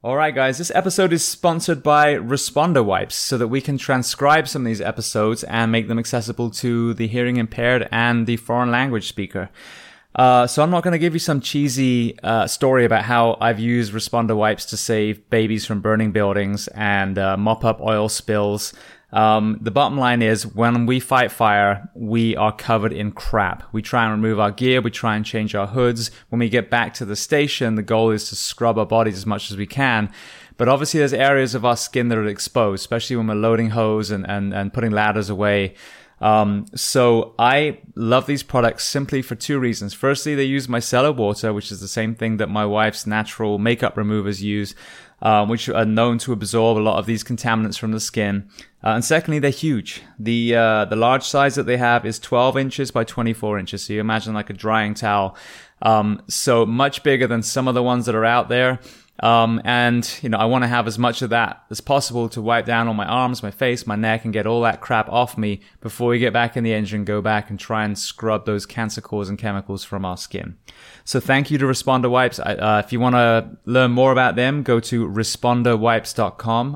All right, guys, this episode is sponsored by Responder Wipes so that we can transcribe some of these episodes and make them accessible to the hearing impaired and the foreign language speaker. So I'm not going to give you some cheesy story about how I've used Responder Wipes to save babies from burning buildings and mop up oil spills. The bottom line is when we fight fire, we are covered in crap. We try and remove our gear. We try and change our hoods. When we get back to the station, the goal is to scrub our bodies as much as we can. But obviously there's areas of our skin that are exposed, especially when we're loading hose and putting ladders away. So I love these products simply for two reasons. Firstly, they use micellar water, which is the same thing that my wife's natural makeup removers use, which are known to absorb a lot of these contaminants from the skin. And secondly, they're huge. The large size that they have is 12 inches by 24 inches. So you imagine like a drying towel. So much bigger than some of the ones that are out there. And, I want to have as much of that as possible to wipe down on my arms, my face, my neck, and get all that crap off me before we get back in the engine, go back and try and scrub those cancer-causing chemicals from our skin. So thank you to Responder Wipes. If you want to learn more about them, go to responderwipes.com,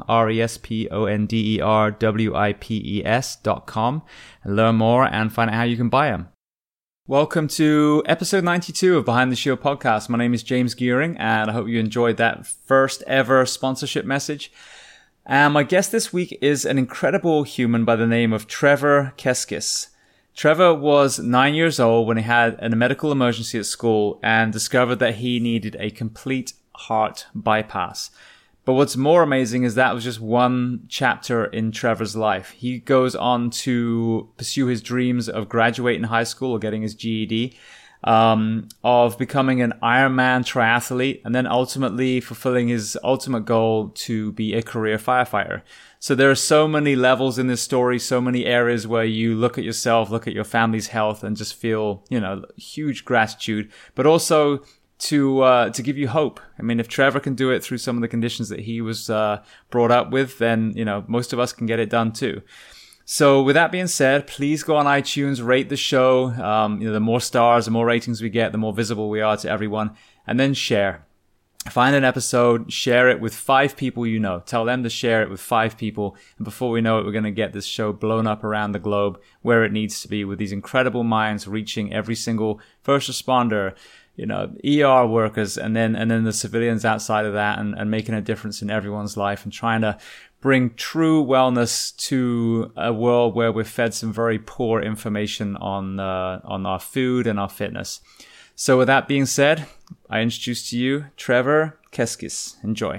responderwipes.com, and learn more and find out how you can buy them. Welcome to episode 92 of Behind the Shield podcast. My name is James Gearing, and I hope you enjoyed that first ever sponsorship message. And my guest this week is an incredible human by the name of Trevor Keskis. Trevor was 9 years old when he had a medical emergency at school and discovered that he needed a complete heart bypass. But what's more amazing is that was just one chapter in Trevor's life. He goes on to pursue his dreams of graduating high school or getting his GED, of becoming an Ironman triathlete, and then ultimately fulfilling his ultimate goal to be a career firefighter. So there are so many levels in this story, so many areas where you look at yourself, look at your family's health, and just feel, huge gratitude, but also to give you hope. I mean, if Trevor can do it through some of the conditions that he was brought up with, then, most of us can get it done too. So with that being said, please go on iTunes, rate the show. The more stars, the more ratings we get, the more visible we are to everyone. And then share. Find an episode, share it with 5 people you know. Tell them to share it with 5 people. And before we know it, we're going to get this show blown up around the globe where it needs to be, with these incredible minds reaching every single first responder, ER workers, and then the civilians outside of that, and making a difference in everyone's life and trying to bring true wellness to a world where we're fed some very poor information on our food and our fitness. So with that being said, I introduce to you Trevor Keskis. Enjoy.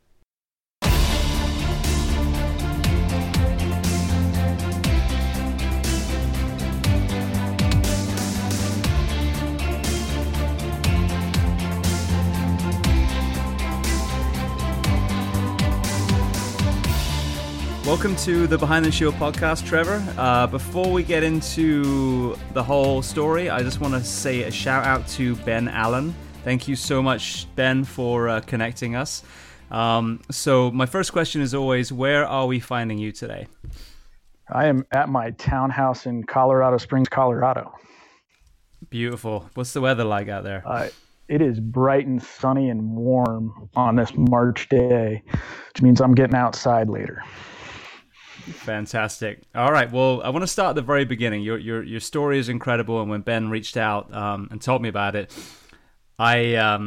Welcome to the Behind the Shield podcast, Trevor. Before we get into the whole story, I just want to say a shout out to Ben Allen. Thank you so much, Ben, for connecting us. So my first question is always, where are we finding you today? I am at my townhouse in Colorado Springs, Colorado. Beautiful. What's the weather like out there? It is bright and sunny and warm on this March day, which means I'm getting outside later. Fantastic. All right. Well, I want to start at the very beginning. Your story is incredible, and when Ben reached out and told me about it, I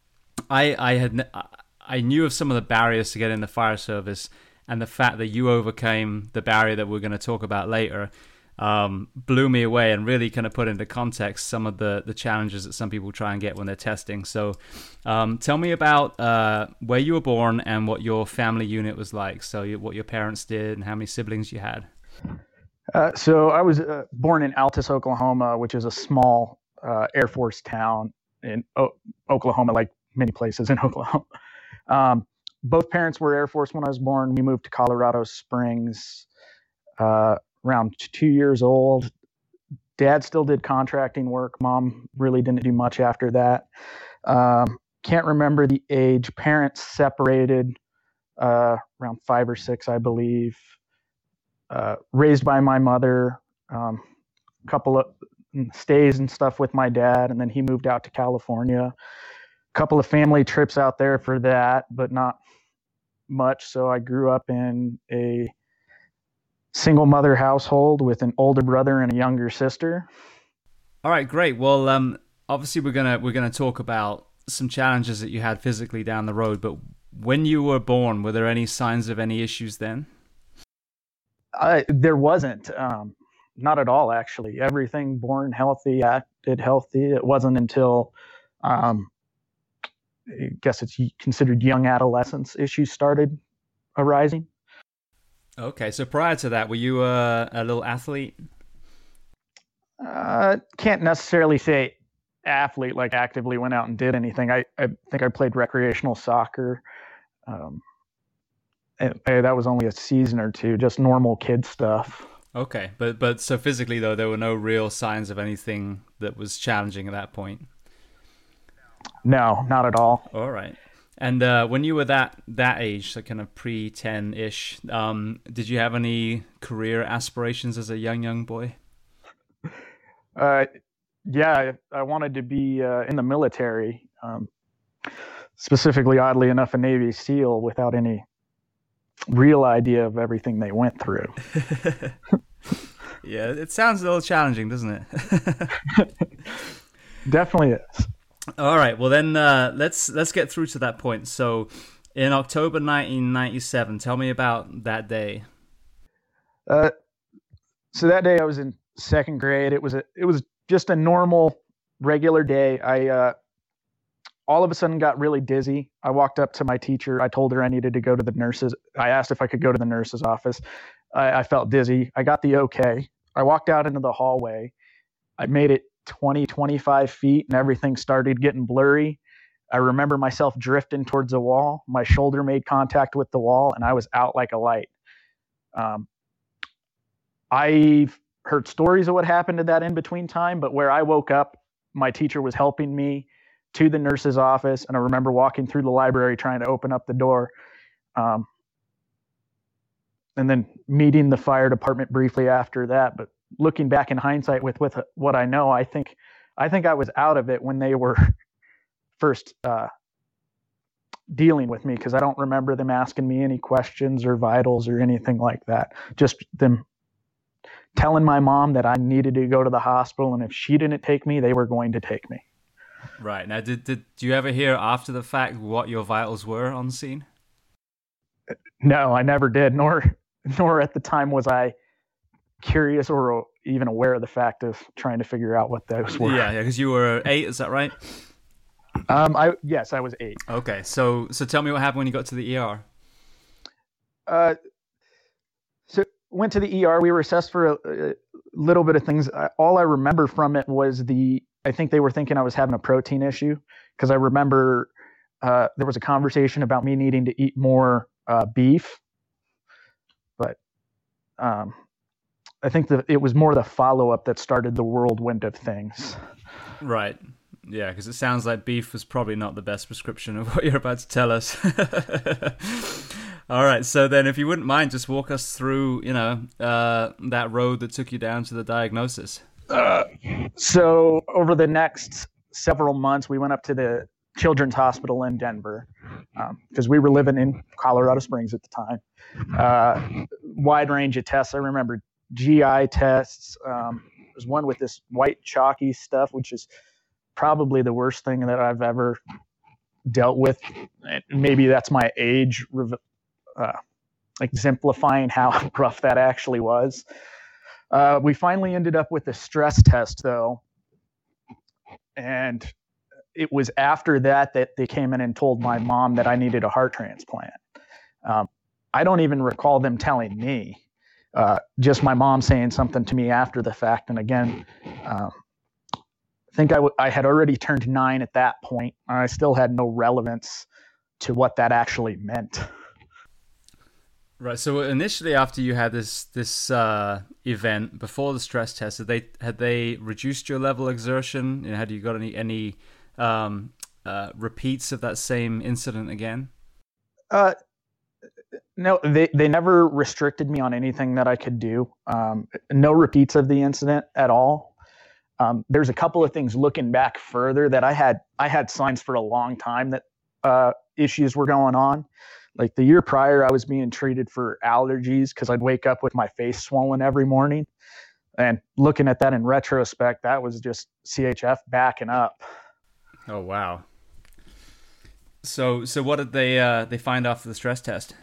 knew of some of the barriers to get in the fire service, and the fact that you overcame the barrier that we're going to talk about later blew me away and really kind of put into context some of the challenges that some people try and get when they're testing. So tell me about where you were born and what your family unit was like. So what your parents did and how many siblings you had. So I was born in Altus, Oklahoma, which is a small Air Force town in Oklahoma, like many places in Oklahoma. Both parents were Air Force when I was born. We moved to Colorado Springs around 2 years old. Dad still did contracting work. Mom really didn't do much after that. Can't remember the age. Parents separated around 5 or 6, I believe. Raised by my mother. Couple of stays and stuff with my dad, and then he moved out to California. couple of family trips out there for that, but not much. So I grew up in a single mother household with an older brother and a younger sister. All right, great. Well, obviously we're gonna talk about some challenges that you had physically down the road, but when you were born, were there any signs of any issues then? There wasn't, not at all, actually. Everything born healthy, acted healthy. It wasn't until, I guess it's considered young adolescence, issues started arising. Okay, so prior to that, were you a little athlete? Can't necessarily say athlete, like actively went out and did anything. I think I played recreational soccer. Um, and that was only a season or two, just normal kid stuff. Okay, but so physically though, there were no real signs of anything that was challenging at that point. No, not at all. All right. And when you were that age, so kind of pre-10-ish, did you have any career aspirations as a young boy? Yeah, I wanted to be in the military, specifically, oddly enough, a Navy SEAL, without any real idea of everything they went through. Yeah, it sounds a little challenging, doesn't it? Definitely is. All right, well then let's get through to that point. So, in October 1997, tell me about that day. So that day I was in second grade. It was just a normal, regular day. I all of a sudden got really dizzy. I walked up to my teacher. I told her I needed to go to the nurses. I asked if I could go to the nurse's office. I felt dizzy. I got the okay. I walked out into the hallway. I made it 20, 25 feet, and everything started getting blurry. I remember myself drifting towards the wall. My shoulder made contact with the wall, and I was out like a light. I've heard stories of what happened in that in-between time, but where I woke up, my teacher was helping me to the nurse's office, and I remember walking through the library trying to open up the door, and then meeting the fire department briefly after that. But looking back in hindsight with what I know, I think I was out of it when they were first dealing with me, because I don't remember them asking me any questions or vitals or anything like that. Just them telling my mom that I needed to go to the hospital, and if she didn't take me, they were going to take me. Right. Now, did you ever hear after the fact what your vitals were on scene? No, I never did, nor at the time was I curious or even aware of the fact of trying to figure out what those were. Yeah, because you were 8, is that right? Yes, I was 8. Okay, so tell me what happened when you got to the ER. So went to the ER. We were assessed for a little bit of things. All I remember from it was I think they were thinking I was having a protein issue, because I remember there was a conversation about me needing to eat more beef, but I think that it was more the follow-up that started the whirlwind of things. Right. Yeah, because it sounds like beef was probably not the best prescription of what you're about to tell us. All right, so then if you wouldn't mind, just walk us through, that road that took you down to the diagnosis. So over the next several months, we went up to the Children's Hospital in Denver, because we were living in Colorado Springs at the time. Wide range of tests. I remember GI tests. There's one with this white chalky stuff, which is probably the worst thing that I've ever dealt with. Maybe that's my age exemplifying how rough that actually was. We finally ended up with a stress test, though, and it was after that they came in and told my mom that I needed a heart transplant. I don't even recall them telling me, just my mom saying something to me after the fact. And again, I think I had already turned 9 at that point, and I still had no relevance to what that actually meant. Right. So initially, after you had this event before the stress test, had they reduced your level of exertion? Had you got any repeats of that same incident again? No, they never restricted me on anything that I could do. No repeats of the incident at all. There's a couple of things looking back further that I had signs for a long time that issues were going on. Like the year prior, I was being treated for allergies because I'd wake up with my face swollen every morning. And looking at that in retrospect, that was just CHF backing up. Oh, wow. So what did they find after the stress test?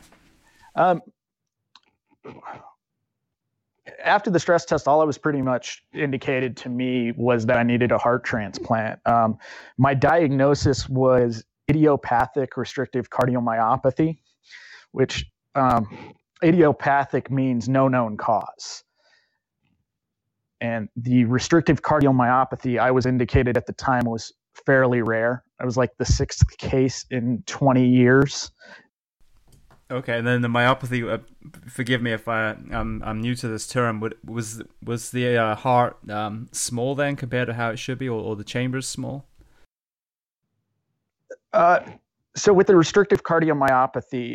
After the stress test, all it was pretty much indicated to me was that I needed a heart transplant. My diagnosis was idiopathic restrictive cardiomyopathy, which idiopathic means no known cause. And the restrictive cardiomyopathy I was indicated at the time was fairly rare. I was like the 6th case in 20 years. Okay, and then the myopathy. Forgive me if I'm new to this term. Was the heart small then compared to how it should be, or the chambers small? So with the restrictive cardiomyopathy,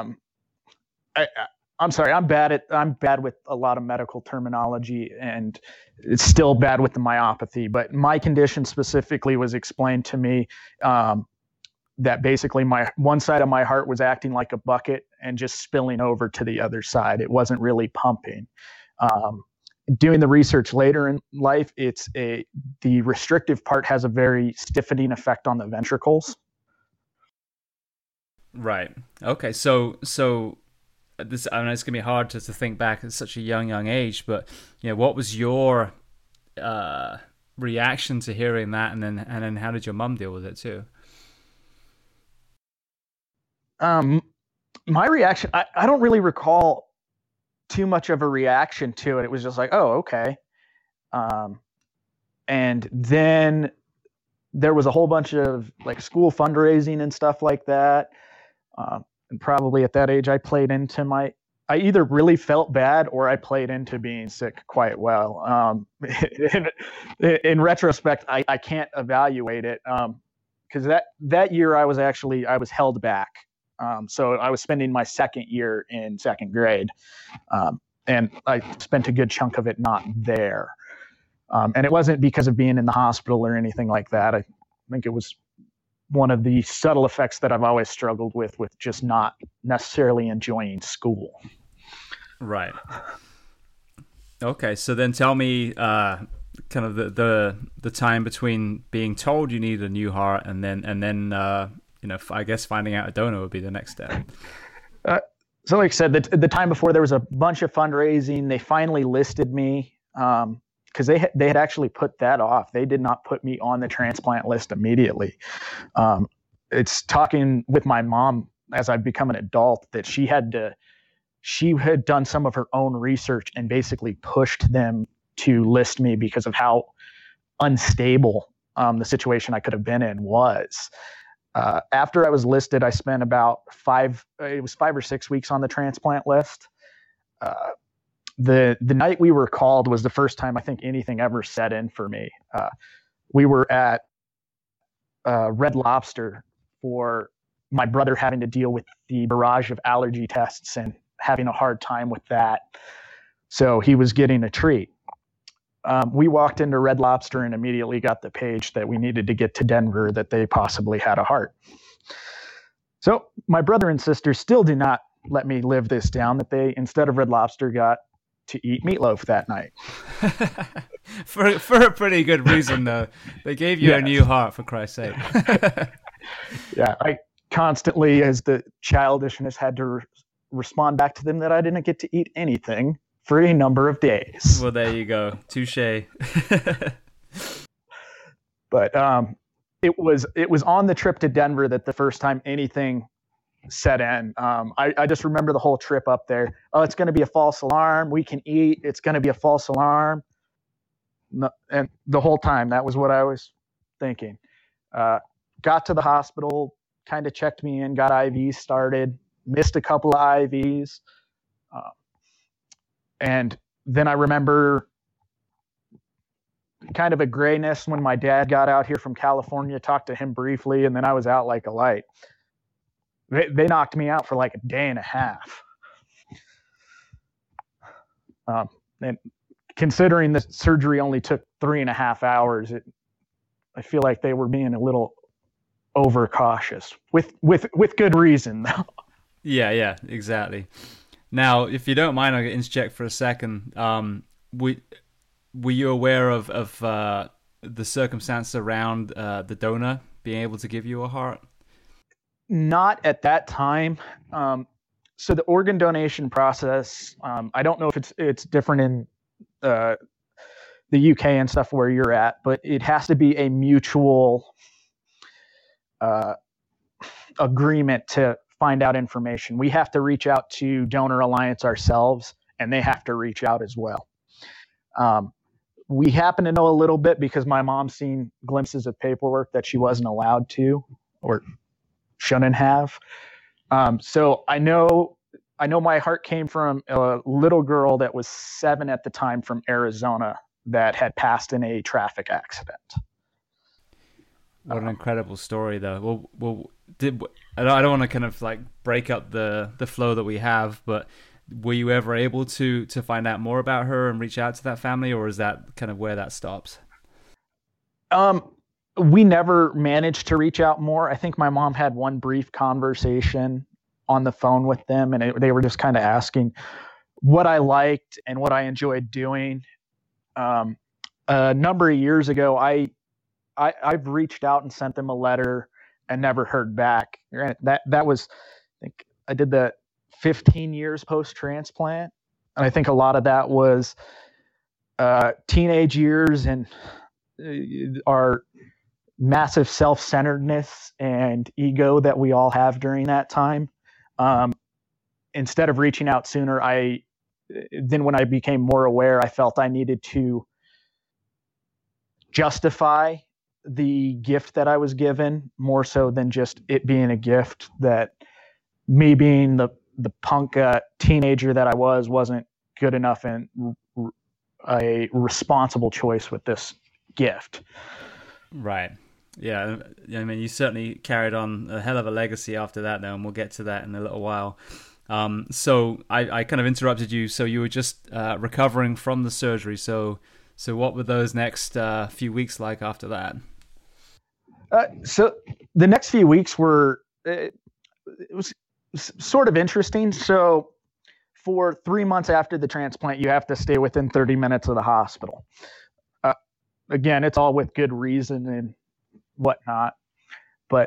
I'm sorry, I'm bad with a lot of medical terminology, and it's still bad with the myopathy. But my condition specifically was explained to me that basically my one side of my heart was acting like a bucket and just spilling over to the other side. It wasn't really pumping. Doing the research later in life, the restrictive part has a very stiffening effect on the ventricles. Right. Okay. So this, I mean, it's gonna be hard to think back at such a young age, but what was your reaction to hearing that, and then how did your mum deal with it too? My reaction, I don't really recall too much of a reaction to it. It was just like, oh, okay. And then there was a whole bunch of like school fundraising and stuff like that. And probably at that age, I either really felt bad or I played into being sick quite well. In retrospect, I can't evaluate it because that year I was held back. So I was spending my second year in second grade, and I spent a good chunk of it not there. And it wasn't because of being in the hospital or anything like that. I think it was one of the subtle effects that I've always struggled with just not necessarily enjoying school. Right. Okay, so then tell me kind of the time between being told you need a new heart and then I guess finding out a donor would be the next step. So like I said, the time before, there was a bunch of fundraising. They finally listed me because they had actually put that off. They did not put me on the transplant list immediately. It's talking with my mom as I've become an adult that she had done some of her own research and basically pushed them to list me because of how unstable the situation I could have been in was. After I was listed, I spent about 5 or 6 weeks on the transplant list. The night we were called was the first time I think anything ever set in for me. We were at Red Lobster for my brother having to deal with the barrage of allergy tests and having a hard time with that. So he was getting a treat. We walked into Red Lobster and immediately got the page that we needed to get to Denver, that they possibly had a heart. So my brother and sister still did not let me live this down, that they, instead of Red Lobster, got to eat meatloaf that night. for a pretty good reason, though. They gave you a new heart, for Christ's sake. Yeah, I constantly, as the childishness, had to respond back to them that I didn't get to eat anything for a number of days. Well, there you go. Touche. But it was on the trip to Denver that the first time anything set in. I just remember the whole trip up there. Oh, it's going to be a false alarm. We can eat. It's going to be a false alarm. No, and the whole time, that was what I was thinking. Got to the hospital, kind of checked me in, got IVs started, missed a couple of IVs. And then I remember kind of a grayness when my dad got out here from California, talked to him briefly, and then I was out like a light. They knocked me out for like a day and a half. And considering the surgery only took 3.5 hours, I feel like they were being a little overcautious with good reason, though. Yeah, exactly. Now, if you don't mind, I'll interject for a second. Were you aware of the circumstance around the donor being able to give you a heart? Not at that time. So the organ donation process, I don't know if it's different in the UK and stuff where you're at, but it has to be a mutual agreement to find out information. We have to reach out to Donor Alliance ourselves, and they have to reach out as well. We happen to know a little bit because my mom's seen glimpses of paperwork that she wasn't allowed to or shouldn't have. So I know my heart came from a little girl that was 7 at the time from Arizona that had passed in a traffic accident. What an incredible story, though. Well, I don't want to kind of like break up the flow that we have, but were you ever able to find out more about her and reach out to that family, or is that kind of where that stops? We never managed to reach out more. I think my mom had one brief conversation on the phone with them, and they were just kind of asking what I liked and what I enjoyed doing. A number of years ago, I've reached out and sent them a letter and never heard back. That was, I think I did the 15 years post-transplant. And I think a lot of that was teenage years and our massive self-centeredness and ego that we all have during that time. Instead of reaching out sooner, then when I became more aware, I felt I needed to justify the gift that I was given more so than just it being a gift, that me being the punk teenager that I wasn't good enough and a responsible choice with this gift. Right. Yeah. I mean, you certainly carried on a hell of a legacy after that though, and we'll get to that in a little while. So I kind of interrupted you. So you were just recovering from the surgery. So what were those next few weeks like after that? So the next few weeks it was sort of interesting. So for 3 months after the transplant, you have to stay within 30 minutes of the hospital. Again, it's all with good reason and whatnot. But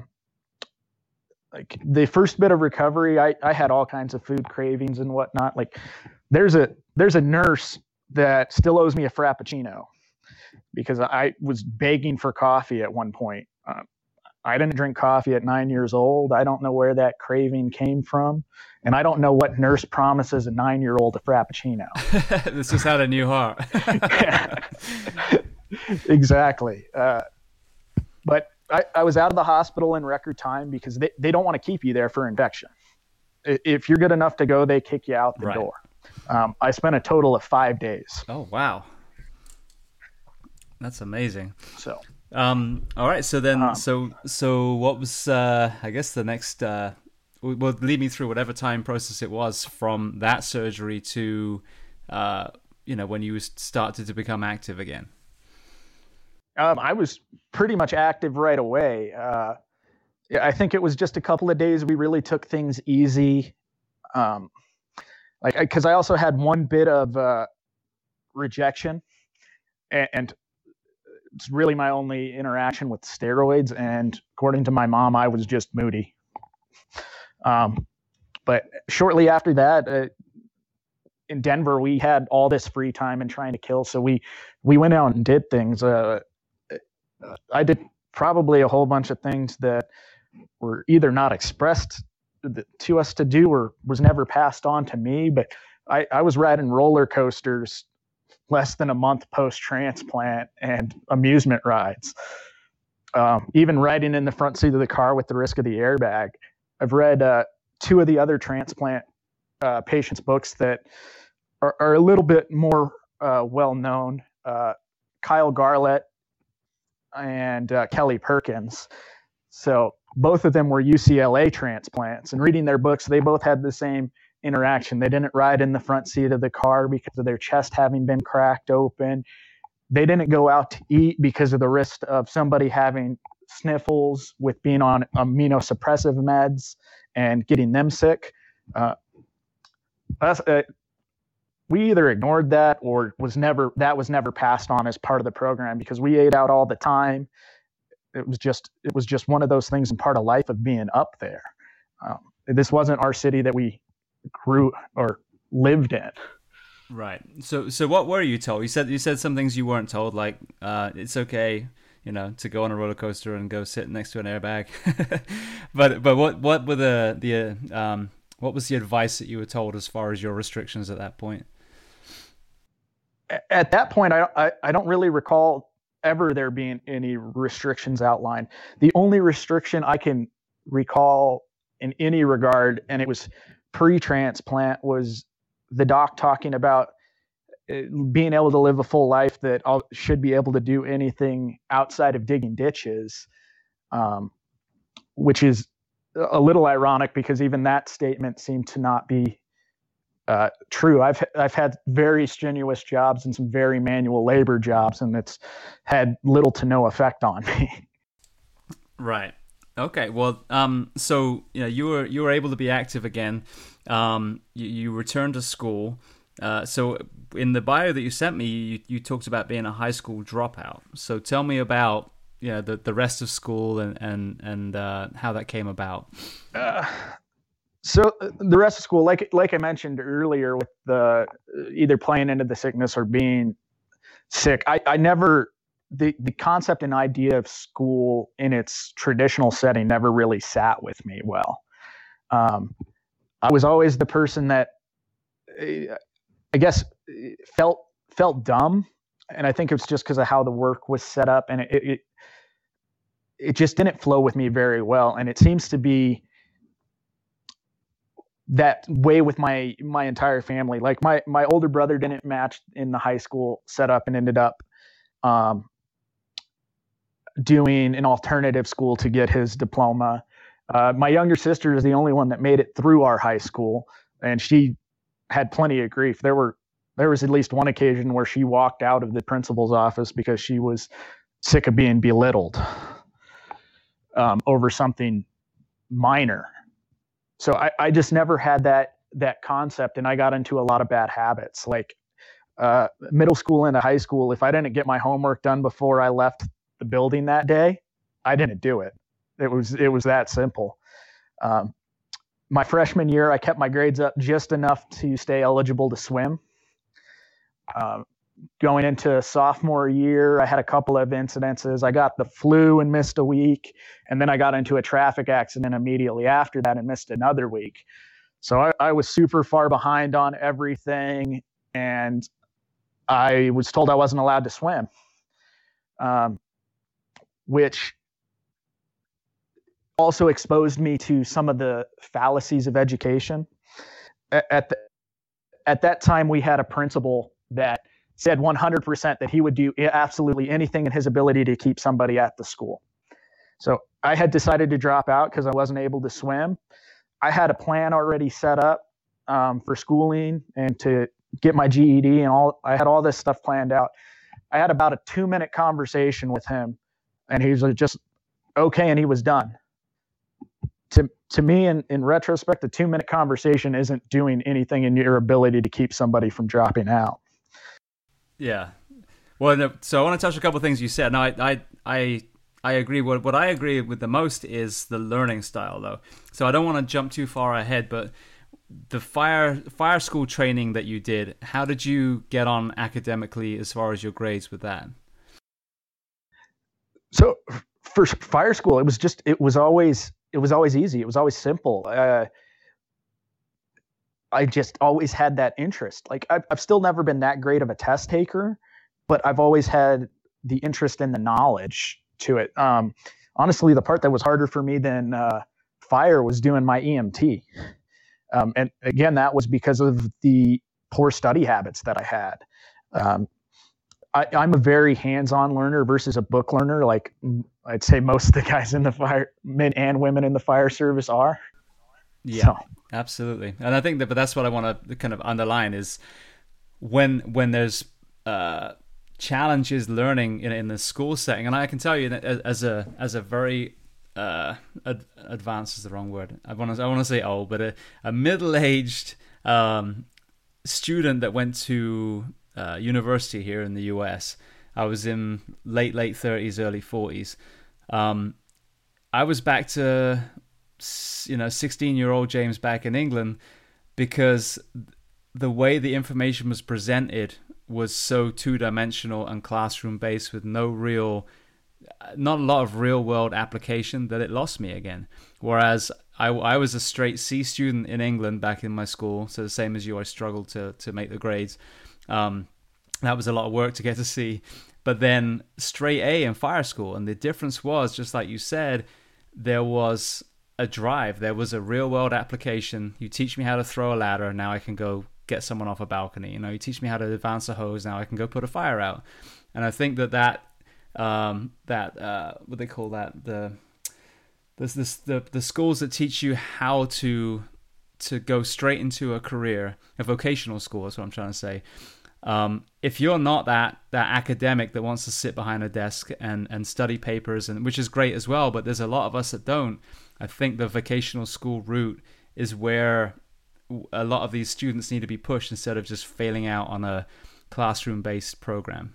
like the first bit of recovery, I had all kinds of food cravings and whatnot. Like there's a nurse that still owes me a Frappuccino because I was begging for coffee at one point. I didn't drink coffee at 9 years old. I don't know where that craving came from. And I don't know what nurse promises a 9-year-old a Frappuccino. This is how the new heart. Exactly. But I was out of the hospital in record time because they don't want to keep you there for infection. If you're good enough to go, they kick you out the door. I spent a total of 5 days. Oh, wow. That's amazing. So, all right. So then, so what was, I guess the next, well, lead me through whatever time process it was from that surgery to, when you started to become active again. I was pretty much active right away. I think it was just a couple of days we really took things easy. Because I also had one bit of rejection, and it's really my only interaction with steroids. And according to my mom, I was just moody. But shortly after that, in Denver, we had all this free time and trying to kill. So we went out and did things. I did probably a whole bunch of things that were either not expressed to us to do or was never passed on to me. But I was riding roller coasters less than a month post-transplant and amusement rides. Even riding in the front seat of the car with the risk of the airbag. I've read 2 of the other transplant patients' books that are a little bit more well-known. Kyle Garlett and Kelly Perkins. So both of them were UCLA transplants, and reading their books, they both had the same interaction. They didn't ride in the front seat of the car because of their chest having been cracked open. They didn't go out to eat because of the risk of somebody having sniffles with being on immunosuppressive meds and getting them sick. We either ignored that or was never passed on as part of the program because we ate out all the time. It was just one of those things and part of life of being up there. This wasn't our city that we grew or lived in. Right. So what were you told? You said some things you weren't told, like it's okay, to go on a roller coaster and go sit next to an airbag. but what were what was the advice that you were told as far as your restrictions at that point? At that point, I don't really recall ever there being any restrictions outlined. The only restriction I can recall in any regard, and it was pre-transplant, was the doc talking about being able to live a full life, that I should be able to do anything outside of digging ditches, which is a little ironic because even that statement seemed to not be true. I've had very strenuous jobs and some very manual labor jobs, and it's had little to no effect on me. Right. Okay. Well, so you were able to be active again. You returned to school. So in the bio that you sent me, you talked about being a high school dropout. So tell me about the rest of school and how that came about. So the rest of school, like I mentioned earlier, with the either playing into the sickness or being sick, I never, the concept and idea of school in its traditional setting never really sat with me well. I was always the person that I guess felt dumb, and I think it was just because of how the work was set up, and it just didn't flow with me very well. And it seems to be that way with my entire family. Like my older brother didn't match in the high school setup and ended up doing an alternative school to get his diploma. My younger sister is the only one that made it through our high school, and she had plenty of grief. There was at least one occasion where she walked out of the principal's office because she was sick of being belittled over something minor. So I just never had that concept, and I got into a lot of bad habits. Like middle school into high school, if I didn't get my homework done before I left the building that day, I didn't do it. It was that simple. My freshman year, I kept my grades up just enough to stay eligible to swim. Going into sophomore year, I had a couple of incidences. I got the flu and missed a week, and then I got into a traffic accident immediately after that and missed another week. So I was super far behind on everything, and I was told I wasn't allowed to swim, which also exposed me to some of the fallacies of education. At that time, we had a principal that said 100% that he would do absolutely anything in his ability to keep somebody at the school. So I had decided to drop out because I wasn't able to swim. I had a plan already set up for schooling and to get my GED and all. I had all this stuff planned out. I had about a 2-minute conversation with him, and he was just okay, and he was done. To me, in retrospect, the 2-minute conversation isn't doing anything in your ability to keep somebody from dropping out. Yeah. Well, no, so I want to touch a couple of things you said. Now, I agree. What I agree with the most is the learning style, though. So I don't want to jump too far ahead, but the fire school training that you did, how did you get on academically as far as your grades with that? So for fire school, it was always easy. It was always simple. I just always had that interest. Like I've still never been that great of a test taker, but I've always had the interest in the knowledge to it. Honestly, the part that was harder for me than fire was doing my EMT. And again, that was because of the poor study habits that I had. I'm a very hands-on learner versus a book learner. Like I'd say most of the guys in the fire, men and women in the fire service are. Yeah, So absolutely. And I think that, but that's what I want to kind of underline is when there's challenges learning in the school setting, and I can tell you that as a very advanced is the wrong word. I want to say old, but a middle-aged student that went to university here in the US. I was in late 30s, early 40s. I was back to 16-year-old James back in England because the way the information was presented was so two-dimensional and classroom-based with not a lot of real-world application that it lost me again. Whereas I was a straight C student in England back in my school, so the same as you, I struggled to make the grades. That was a lot of work to get to C. But then straight A in fire school, and the difference was, just like you said, there was a drive. There was a real-world application. You teach me how to throw a ladder, now I can go get someone off a balcony. You teach me how to advance a hose, now I can go put a fire out. And I think that what they call that, the schools that teach you how to go straight into a career, a vocational school is what I'm trying to say. If you're not that academic that wants to sit behind a desk and study papers, and which is great as well, but there's a lot of us that don't. I think the vocational school route is where a lot of these students need to be pushed instead of just failing out on a classroom-based program.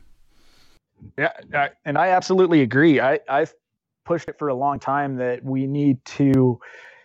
Yeah, and I absolutely agree. I've pushed it for a long time that we need to,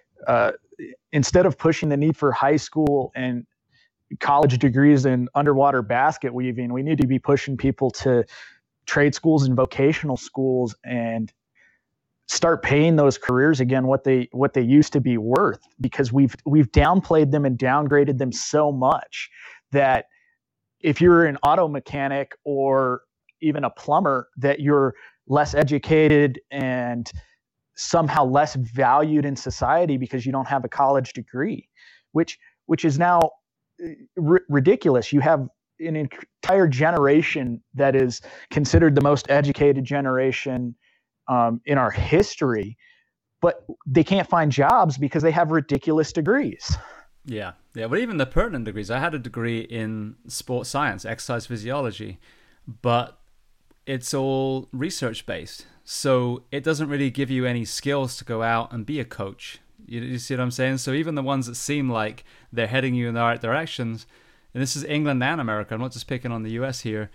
instead of pushing the need for high school and college degrees in underwater basket weaving, we need to be pushing people to trade schools and vocational schools and start paying those careers again what they used to be worth, because we've downplayed them and downgraded them so much that if you're an auto mechanic or even a plumber, that you're less educated and somehow less valued in society because you don't have a college degree, which is now ridiculous. You have an entire generation that is considered the most educated generation in our history, but they can't find jobs because they have ridiculous degrees. Yeah, but even the pertinent degrees. I had a degree in sports science, exercise physiology, but it's all research based, so it doesn't really give you any skills to go out and be a coach. You see what I'm saying? So even the ones that seem like they're heading you in the right directions, and this is England and America, I'm not just picking on the US here,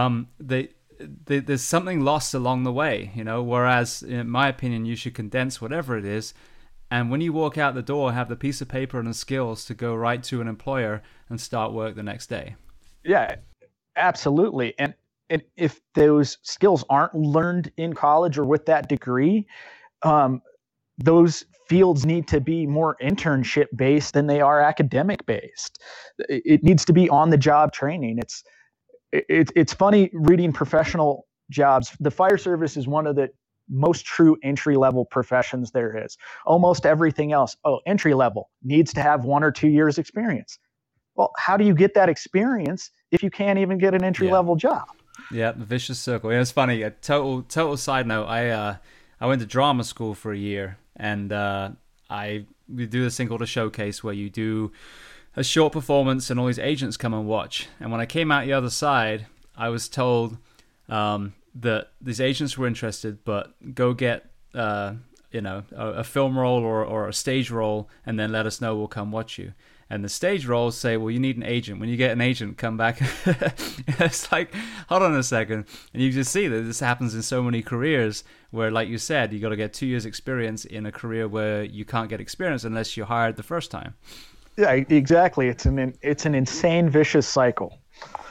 there's something lost along the way, whereas in my opinion you should condense whatever it is, and when you walk out the door, have the piece of paper and the skills to go right to an employer and start work the next day. Yeah, absolutely. And if those skills aren't learned in college or with that degree, those fields need to be more internship based than they are academic based. It needs to be on the job training. It's funny reading professional jobs. The fire service is one of the most true entry level professions there is. Almost everything else, entry level, needs to have 1 or 2 years experience. Well, how do you get that experience if you can't even get an entry level job? Yeah, the vicious circle. Yeah, it's funny. A total side note. I went to drama school for a year, and we do this thing called a showcase where you do a short performance and all these agents come and watch. And when I came out the other side, I was told that these agents were interested, but go get a film role or a stage role, and then let us know. We'll come watch you. And the stage roles say, well, you need an agent. When you get an agent, come back. It's like, hold on a second. And you just see that this happens in so many careers where, like you said, you got to get 2 years experience in a career where you can't get experience unless you're hired the first time. Yeah, exactly. It's an insane vicious cycle.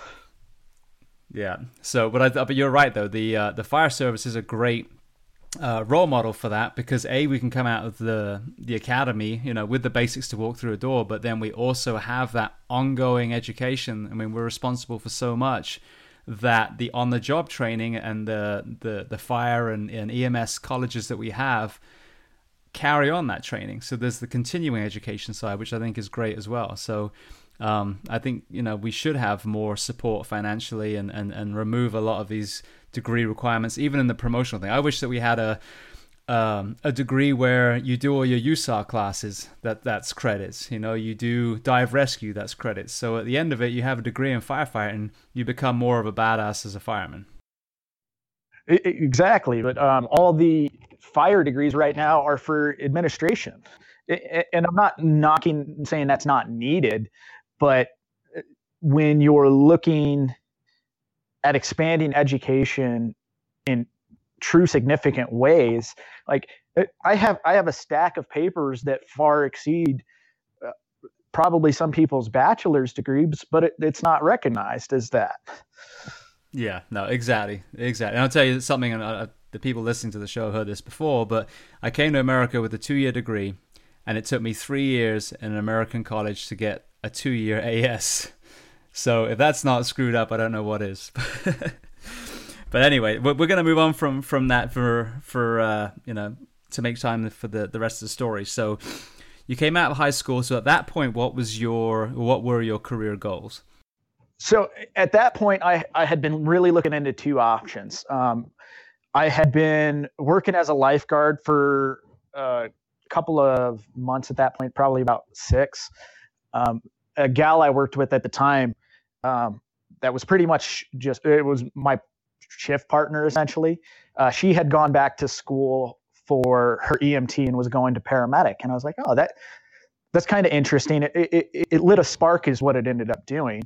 Yeah. So, but you're right though. The fire service is a great role model for that, because we can come out of the academy, with the basics to walk through a door, but then we also have that ongoing education. I mean, we're responsible for so much that the on-the-job training and the fire and EMS colleges that we have carry on that training. So there's the continuing education side, which I think is great as well. So I think we should have more support financially and remove a lot of these degree requirements, even in the promotional thing. I wish that we had a degree where you do all your USAR classes, that's credits. You do dive rescue, that's credits. So at the end of it, you have a degree in firefighting. You become more of a badass as a fireman. Exactly, but all the fire degrees right now are for administration, and I'm not saying that's not needed, but when you're looking at expanding education in true significant ways, like I have a stack of papers that far exceed probably some people's bachelor's degrees, but it's not recognized as that. Yeah, no, exactly. And I'll tell you something, and the people listening to the show have heard this before, but I came to America with a 2-year degree, and it took me 3 years in an American college to get a 2-year AS. So if that's not screwed up, I don't know what is. But anyway, we're going to move on from that for to make time for the rest of the story. So you came out of high school. So at that point, what were your career goals? So at that point, I had been really looking into two options. I had been working as a lifeguard for a couple of months at that point, probably about 6. A gal I worked with at the time, that was pretty much it was my shift partner, essentially. She had gone back to school for her EMT and was going to paramedic. And I was like, oh, that's kind of interesting. It lit a spark is what it ended up doing.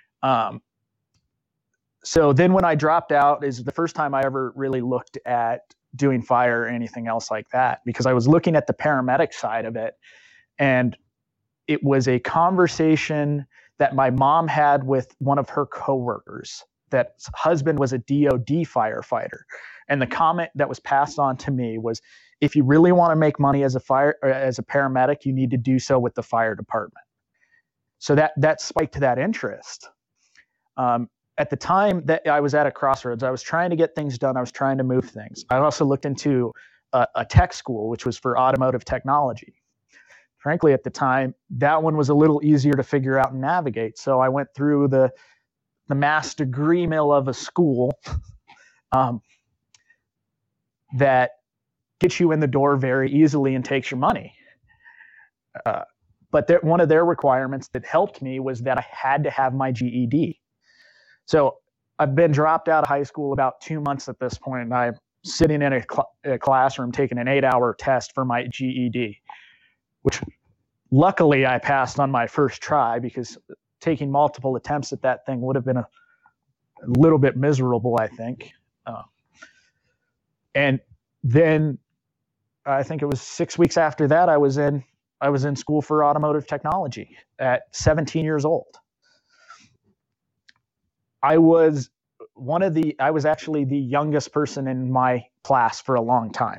So then when I dropped out is the first time I ever really looked at doing fire or anything else like that, because I was looking at the paramedic side of it. And it was a conversation that my mom had with one of her coworkers, that husband was a DOD firefighter. And the comment that was passed on to me was, if you really want to make money as a paramedic, you need to do so with the fire department. So that spiked that interest. At the time that I was at a crossroads, I was trying to get things done. I was trying to move things. I also looked into a tech school, which was for automotive technology. Frankly, at the time, that one was a little easier to figure out and navigate. So I went through the mass degree mill of a school that gets you in the door very easily and takes your money. But one of their requirements that helped me was that I had to have my GED. So I've been dropped out of high school about 2 months at this point, and I'm sitting in a classroom taking an 8-hour test for my GED, which luckily I passed on my first try, because taking multiple attempts at that thing would have been a little bit miserable, I think. And then I think it was 6 weeks after that, I was in school for automotive technology at 17 years old. I was actually the youngest person in my class for a long time,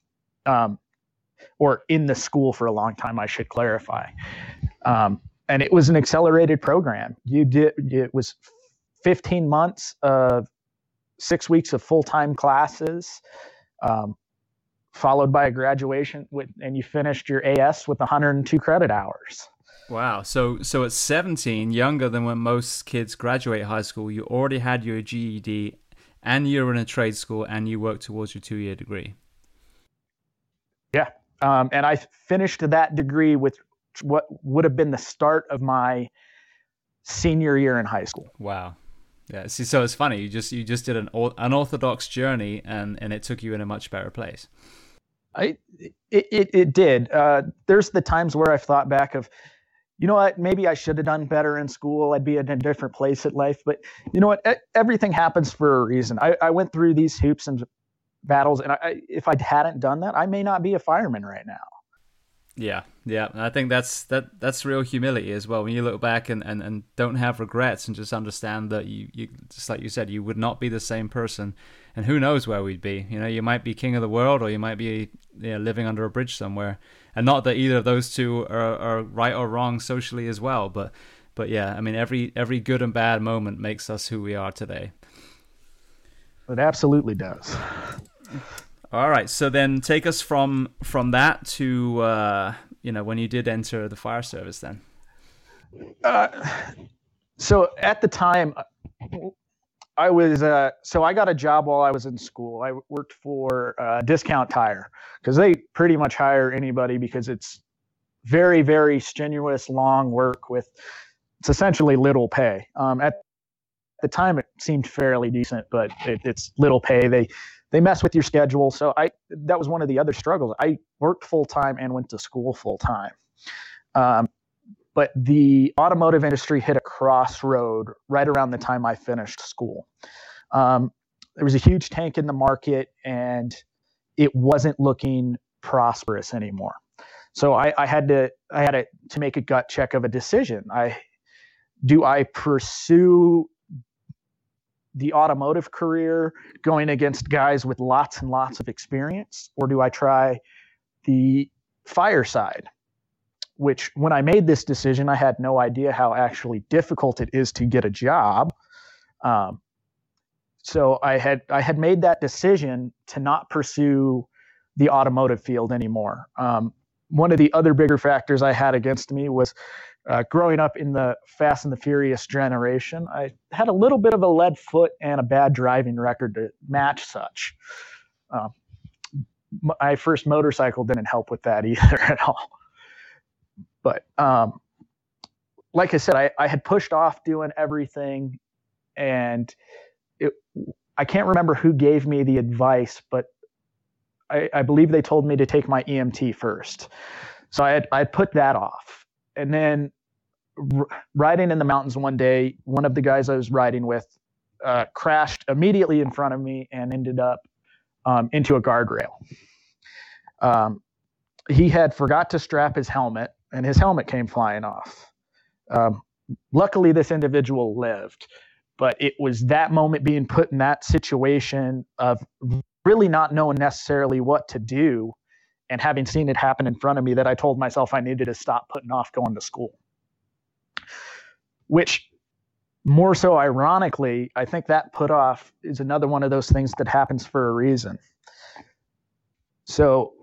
or in the school for a long time, I should clarify. And it was an accelerated program. It was 15 months of 6 weeks of full-time classes, followed by a graduation and you finished your AS with 102 credit hours. Wow. So at 17, younger than when most kids graduate high school, you already had your GED and you were in a trade school and you worked towards your 2-year degree. Yeah. And I finished that degree with what would have been the start of my senior year in high school. Wow. Yeah. See, so it's funny. You just did an unorthodox journey and it took you in a much better place. It did. There's the times where I've thought back of, you know what, maybe I should have done better in school. I'd be in a different place at life. But you know what, everything happens for a reason. I went through these hoops and battles, and if I hadn't done that, I may not be a fireman right now. Yeah. And I think that's real humility as well. When you look back and don't have regrets and just understand that you just like you said, you would not be the same person, and who knows where we'd be. You might be king of the world, or you might be living under a bridge somewhere. And not that either of those two are right or wrong socially as well, but yeah, I mean every good and bad moment makes us who we are today. It absolutely does. All right, so then take us from that to when you did enter the fire service then. So at the time, So I got a job while I was in school. I worked for Discount Tire because they pretty much hire anybody because it's very, very strenuous, long work with it's essentially little pay. At the time, it seemed fairly decent, but it's little pay. They mess with your schedule. So that was one of the other struggles. I worked full time and went to school full time. But the automotive industry hit a crossroad right around the time I finished school. There was a huge tank in the market, and it wasn't looking prosperous anymore. So I had to make a gut check of a decision. Do I pursue the automotive career going against guys with lots and lots of experience, or do I try the fire side? Which, when I made this decision, I had no idea how actually difficult it is to get a job. So I had made that decision to not pursue the automotive field anymore. One of the other bigger factors I had against me was growing up in the Fast and the Furious generation. I had a little bit of a lead foot and a bad driving record to match such. My first motorcycle didn't help with that either at all. But like I said, I had pushed off doing everything, and I can't remember who gave me the advice, but I believe they told me to take my EMT first. So I put that off. And then riding in the mountains one day, one of the guys I was riding with crashed immediately in front of me and ended up into a guardrail. He had forgot to strap his helmet, and his helmet came flying off. Luckily, this individual lived, but it was that moment, being put in that situation of really not knowing necessarily what to do and having seen it happen in front of me, that I told myself I needed to stop putting off going to school. Which, more so ironically, I think that put off is another one of those things that happens for a reason. So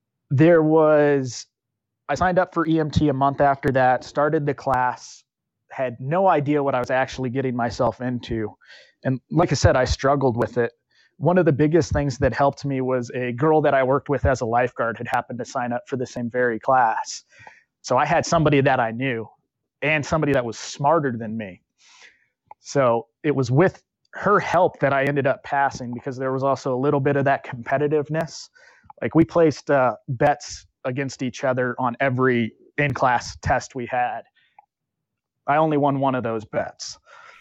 I signed up for EMT a month after that, started the class, had no idea what I was actually getting myself into. And like I said, I struggled with it. One of the biggest things that helped me was a girl that I worked with as a lifeguard had happened to sign up for the same very class. So I had somebody that I knew and somebody that was smarter than me. So it was with her help that I ended up passing, because there was also a little bit of that competitiveness. Like, we placed bets against each other on every in-class test we had. I only won one of those bets.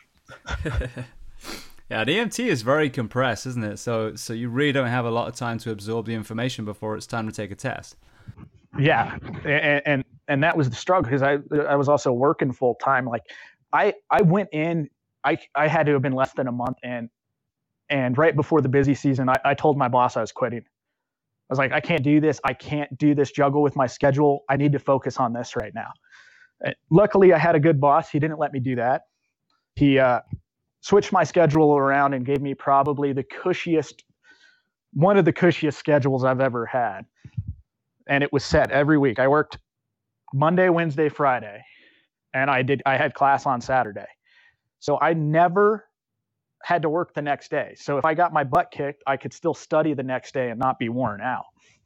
Yeah, the EMT is very compressed, isn't it? So you really don't have a lot of time to absorb the information before it's time to take a test. Yeah, and that was the struggle, because I was also working full time. Like, I went in, I had to have been less than a month in, and right before the busy season, I told my boss I was quitting. I was like, I can't do this. I can't do this juggle with my schedule. I need to focus on this right now. Luckily, I had a good boss. He didn't let me do that. He switched my schedule around and gave me probably one of the cushiest schedules I've ever had. And it was set every week. I worked Monday, Wednesday, Friday, and I had class on Saturday. So I never had to work the next day. So if I got my butt kicked, I could still study the next day and not be worn out.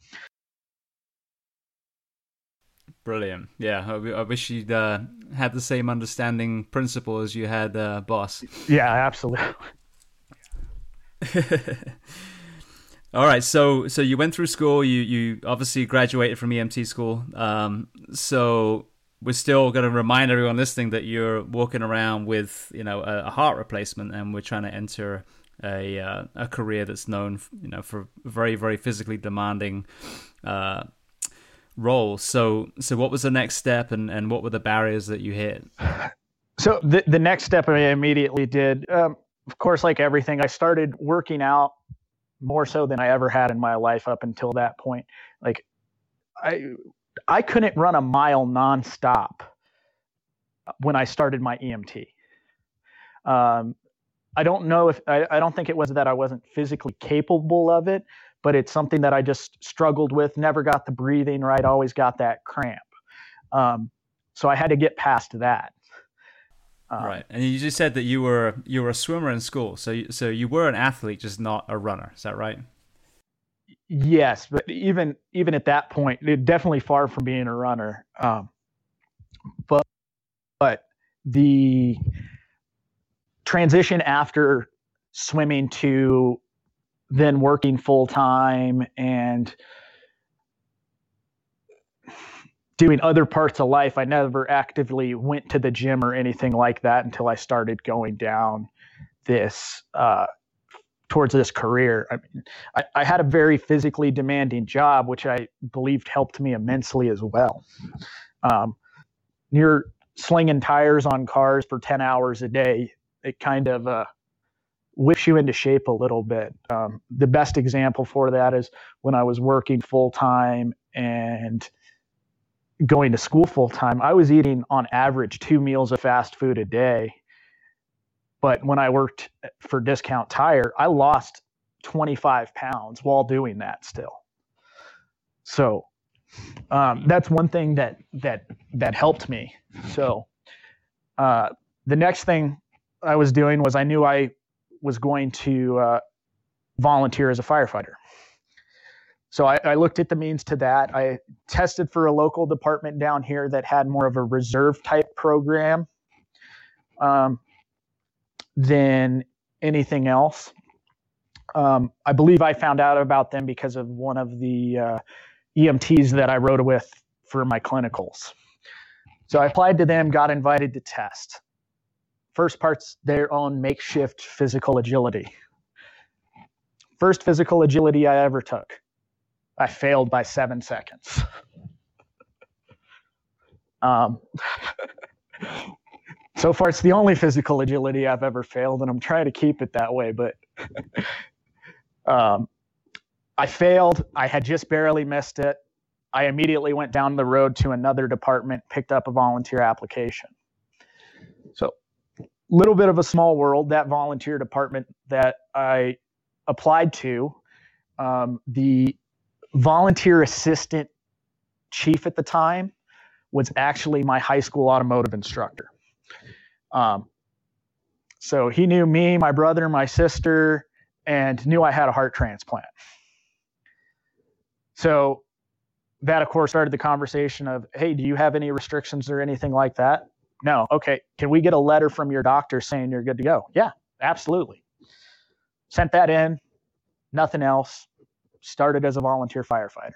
Brilliant. Yeah, I wish you'd had the same understanding principle as you had, boss. Yeah, absolutely. All right, so you went through school. You obviously graduated from EMT school. So we're still going to remind everyone listening that you're walking around with, a heart replacement, and we're trying to enter a career that's known, for very, very physically demanding role. So what was the next step, and what were the barriers that you hit? So the next step I immediately did, of course, like everything, I started working out more so than I ever had in my life up until that point. Like, I couldn't run a mile nonstop when I started my EMT. I don't know if I don't think it was that I wasn't physically capable of it, but it's something that I just struggled with, never got the breathing right, always got that cramp. So I had to get past that. Right. And you just said that you were a swimmer in school. So you were an athlete, just not a runner. Is that right? Yes, but even at that point, it definitely far from being a runner. But the transition after swimming to then working full time and doing other parts of life, I never actively went to the gym or anything like that until I started going down this towards this career. I mean, I had a very physically demanding job, which I believed helped me immensely as well. You're slinging tires on cars for 10 hours a day. It kind of whips you into shape a little bit. The best example for that is when I was working full time and going to school full time, I was eating on average 2 meals of fast food a day. But when I worked for Discount Tire, I lost 25 pounds while doing that still. So that's one thing that helped me. So the next thing I was doing was I knew I was going to volunteer as a firefighter. So I looked at the means to that. I tested for a local department down here that had more of a reserve type program than anything else. I believe I found out about them because of one of the EMTs that I rode with for my clinicals. So I applied to them, got invited to test. First part's their own makeshift physical agility. First physical agility I ever took. I failed by 7 seconds. So far, it's the only physical agility I've ever failed, and I'm trying to keep it that way. But I failed. I had just barely missed it. I immediately went down the road to another department, picked up a volunteer application. So a little bit of a small world, that volunteer department that I applied to, the volunteer assistant chief at the time was actually my high school automotive instructor. So he knew me, my brother, my sister, and knew I had a heart transplant. So that, of course, started the conversation of, hey, do you have any restrictions or anything like that? No. Okay. Can we get a letter from your doctor saying you're good to go? Yeah, absolutely. Sent that in, nothing else. Started as a volunteer firefighter.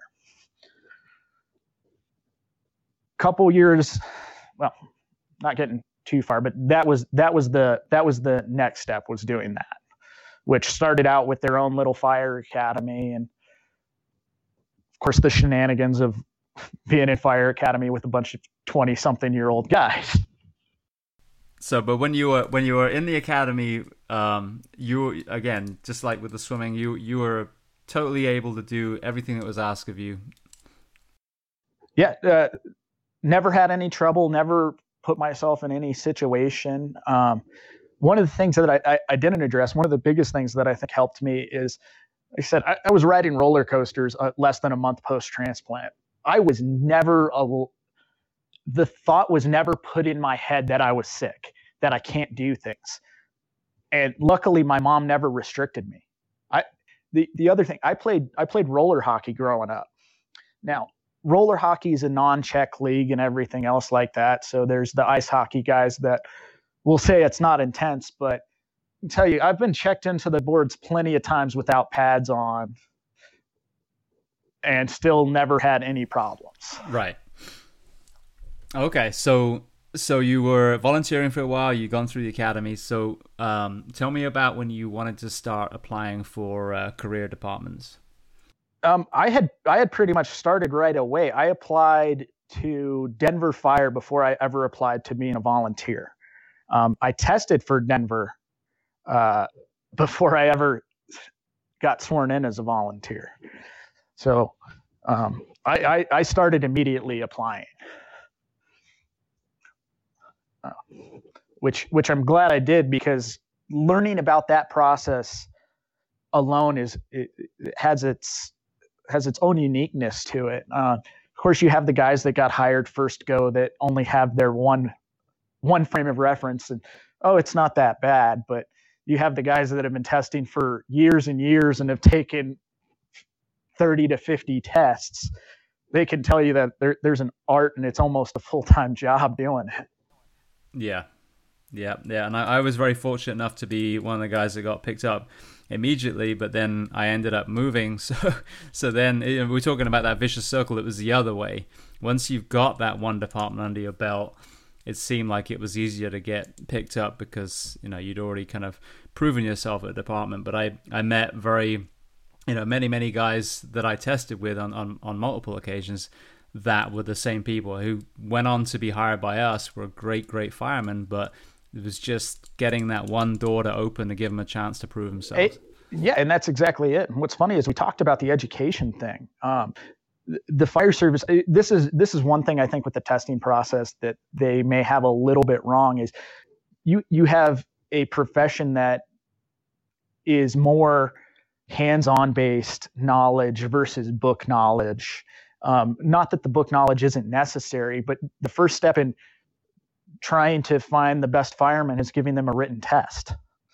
Couple years, well, not getting too far, but that was the next step, was doing that, which started out with their own little fire academy, and of course the shenanigans of being in fire academy with a bunch of 20-something-year-old guys. So, but when you were in the academy, you, again, just like with the swimming, you were totally able to do everything that was asked of you. Yeah, never had any trouble, never put myself in any situation. One of the things that I didn't address, one of the biggest things that I think helped me is, like I said, I was riding roller coasters less than a month post-transplant. I was never, the thought was never put in my head that I was sick, that I can't do things. And luckily, my mom never restricted me. The other thing, I played roller hockey growing up. Now, roller hockey is a non-check league and everything else like that. So there's the ice hockey guys that will say it's not intense, but I can tell you, I've been checked into the boards plenty of times without pads on and still never had any problems. Right. Okay. So you were volunteering for a while, you'd gone through the academy. So tell me about when you wanted to start applying for career departments. I had pretty much started right away. I applied to Denver Fire before I ever applied to being a volunteer. I tested for Denver before I ever got sworn in as a volunteer. So I started immediately applying, which I'm glad I did, because learning about that process alone has its own uniqueness to it. Of course, you have the guys that got hired first go that only have their one one frame of reference, and oh, it's not that bad. But you have the guys that have been testing for years and years and have taken 30 to 50 tests. They can tell you that there's an art, and it's almost a full-time job doing it. Yeah. And I was very fortunate enough to be one of the guys that got picked up immediately, but then I ended up moving. So then we're talking about that vicious circle. It was the other way. Once you've got that one department under your belt, it seemed like it was easier to get picked up because, you'd already kind of proven yourself at a department. But I met many guys that I tested with on multiple occasions that were the same people who went on to be hired by us, were great firemen, but it was just getting that one door to open to give them a chance to prove themselves. Yeah, and that's exactly it. And what's funny is we talked about the education thing. The fire service, this is one thing I think with the testing process that they may have a little bit wrong is you have a profession that is more hands-on based knowledge versus book knowledge. Not that the book knowledge isn't necessary, but the first step in trying to find the best fireman is giving them a written test.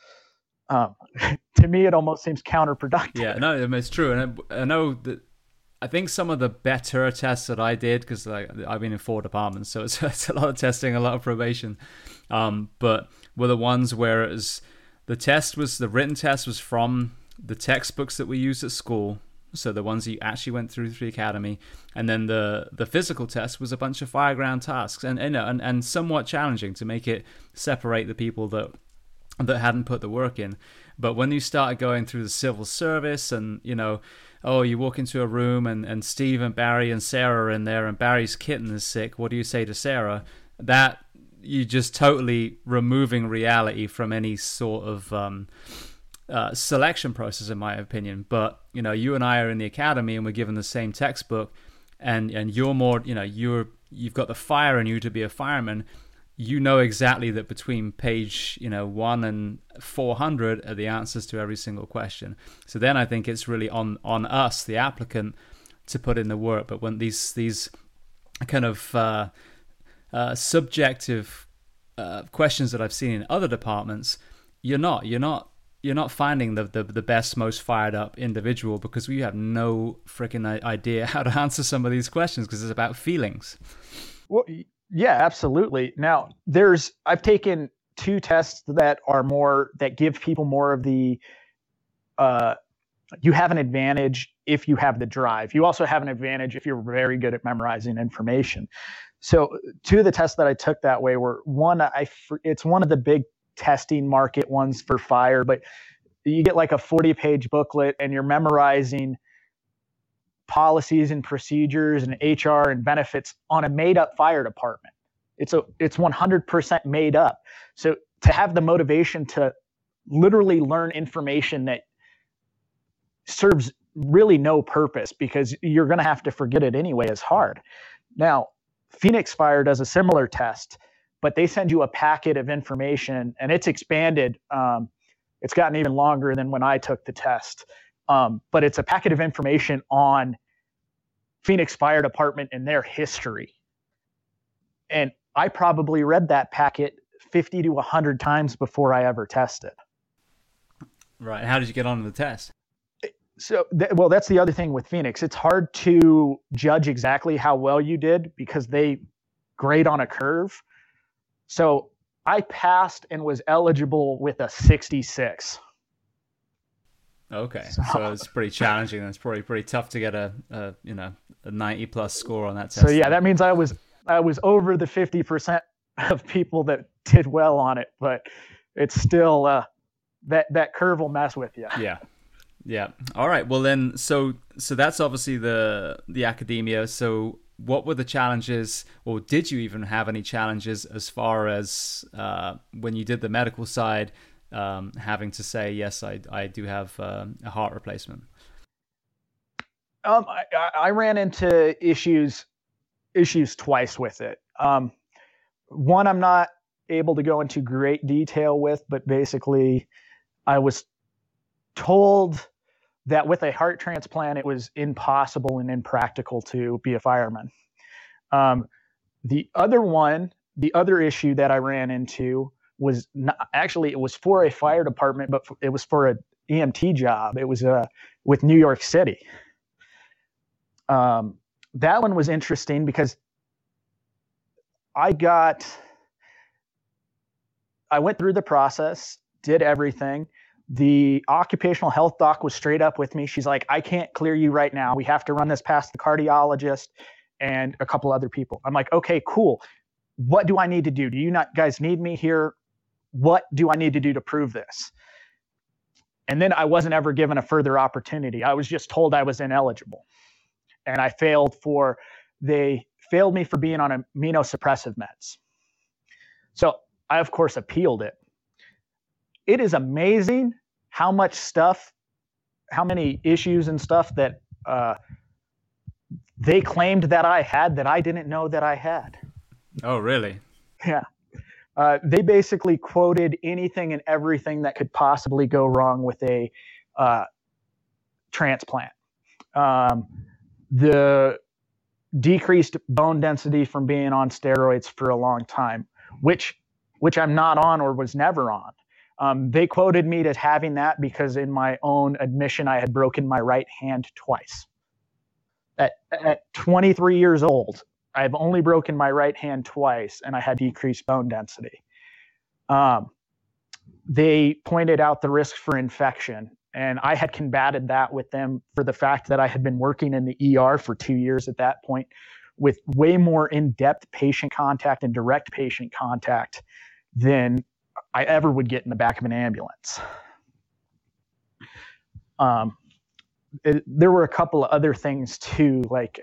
To me, it almost seems counterproductive. Yeah, no, it's true. And I know that I think some of the better tests that I did, because I've been in 4 departments, so it's a lot of testing, a lot of probation, but were the ones where the written test was from the textbooks that we used at school, so the ones that you actually went through the academy, and then the physical test was a bunch of fireground tasks, and somewhat challenging to make it separate the people that hadn't put the work in. But when you started going through the civil service, and you walk into a room and Steve and Barry and Sarah are in there, and Barry's kitten is sick, what do you say to Sarah? That you just totally removing reality from any sort of selection process, in my opinion. But you and I are in the academy and we're given the same textbook, and you're more, you've got the fire in you to be a fireman. Exactly that between page 1 and 400 are the answers to every single question. So then I think it's really on us, the applicant, to put in the work. But when these kind of subjective questions that I've seen in other departments, you're not finding the best, most fired up individual, because we have no freaking idea how to answer some of these questions, because it's about feelings. Well, yeah, absolutely. Now, I've taken 2 tests that give people more of the, you have an advantage if you have the drive. You also have an advantage if you're very good at memorizing information. So 2 of the tests that I took that way were it's one of the big testing market ones for fire, but you get like a 40-page booklet and you're memorizing policies and procedures and HR and benefits on a made-up fire department. It's 100% made up. So to have the motivation to literally learn information that serves really no purpose, because you're going to have to forget it anyway, is hard. Now, Phoenix Fire does a similar test, but they send you a packet of information, and it's expanded. It's gotten even longer than when I took the test. But it's a packet of information on Phoenix Fire Department and their history. And I probably read that packet 50 to 100 times before I ever tested. Right. How did you get on the test? So, that's the other thing with Phoenix. It's hard to judge exactly how well you did because they grade on a curve. So I passed and was eligible with a 66. Okay, so it's pretty challenging. It's probably pretty tough to get a 90+ score on that test. So yeah, that means I was over the 50% of people that did well on it, but it's still that curve will mess with you. Yeah. All right. Well then, so that's obviously the academia. So what were the challenges, or did you even have any challenges as far as when you did the medical side? Having to say, yes, I do have a heart replacement. I ran into issues twice with it. One I'm not able to go into great detail with, but basically I was told that with a heart transplant, it was impossible and impractical to be a fireman. The other one the other issue that I ran into was not, actually, it was for a fire department, but it was for an EMT job. It was with New York City. That one was interesting because I went through the process, did everything. The occupational health doc was straight up with me. She's like, I can't clear you right now. We have to run this past the cardiologist and a couple other people. I'm like, okay, cool. What do I need to do? Do you not guys need me here? What do I need to do to prove this? And then I wasn't ever given a further opportunity. I was just told I was ineligible. And they failed me for being on immunosuppressive meds. So I, of course, appealed it. It is amazing how many issues and stuff that they claimed that I had that I didn't know that I had. Oh, really? Yeah. They basically quoted anything and everything that could possibly go wrong with a transplant. The decreased bone density from being on steroids for a long time, which I'm not on or was never on. They quoted me as having that because in my own admission, I had broken my right hand twice. At 23 years old, I've only broken my right hand twice, and I had decreased bone density. They pointed out the risk for infection, and I had combated that with them for the fact that I had been working in the ER for 2 years at that point with way more in-depth patient contact and direct patient contact than I ever would get in the back of an ambulance. There were a couple of other things too, like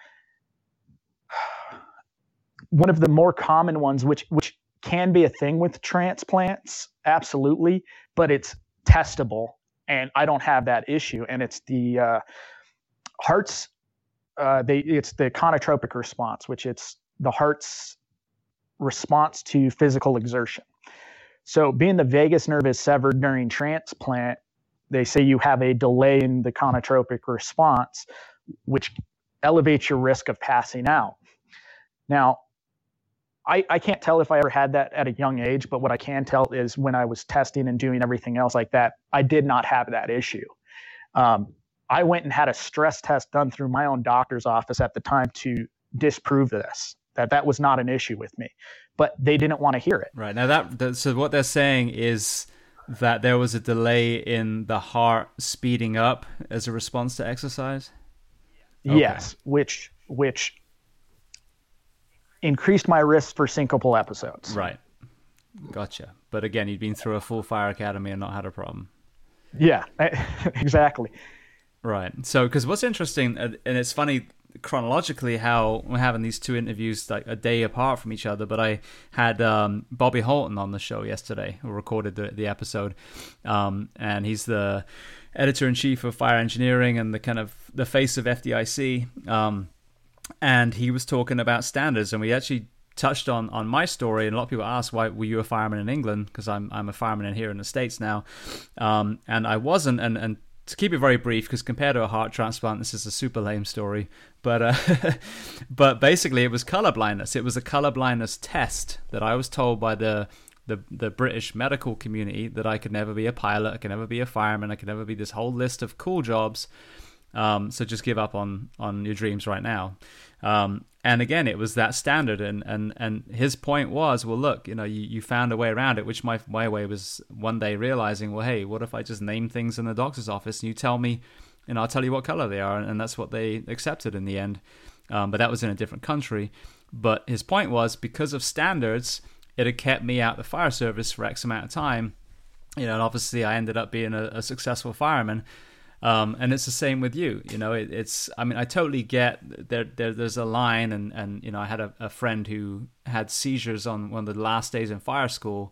one of the more common ones, which can be a thing with transplants, absolutely, but it's testable, and I don't have that issue. And it's the heart's, it's the conotropic response, which it's the heart's response to physical exertion. So being the vagus nerve is severed during transplant, they say you have a delay in the conotropic response, which elevates your risk of passing out. Now, I can't tell if I ever had that at a young age, but what I can tell is when I was testing and doing everything else like that, I did not have that issue. I went and had a stress test done through my own doctor's office at the time to disprove this, that was not an issue with me, but they didn't want to hear it. Right. Now so what they're saying is that there was a delay in the heart speeding up as a response to exercise? Okay. Yes, which increased my risk for syncopal episodes. Right. Gotcha. But again, you'd been through a full fire academy and not had a problem. Yeah, exactly. Right. So, because what's interesting, and it's funny chronologically how we're having these two interviews like a day apart from each other, but I had Bobby Holton on the show yesterday, who recorded the episode, and he's the editor-in-chief of Fire Engineering and the kind of the face of FDIC, and he was talking about standards, and we actually touched on my story, and a lot of people ask, why were you a fireman in England? Because I'm a fireman in here in the States now, and I wasn't, and to keep it very brief, because compared to a heart transplant, this is a super lame story, but but basically it was color blindness. It was a color blindness test that I was told by the British medical community that I could never be a pilot, I could never be a fireman, I could never be this whole list of cool jobs. So just give up on your dreams right now. And again, it was that standard, and his point was, well, look, you found a way around it, which my way was one day realizing, well, hey, what if I just name things in the doctor's office and you tell me, I'll tell you what color they are, and that's what they accepted in the end. But that was in a different country. But his point was, because of standards, it had kept me out the fire service for X amount of time, and obviously I ended up being a successful fireman. And it's the same with you, I totally get there's a line, and I had a friend who had seizures on one of the last days in fire school.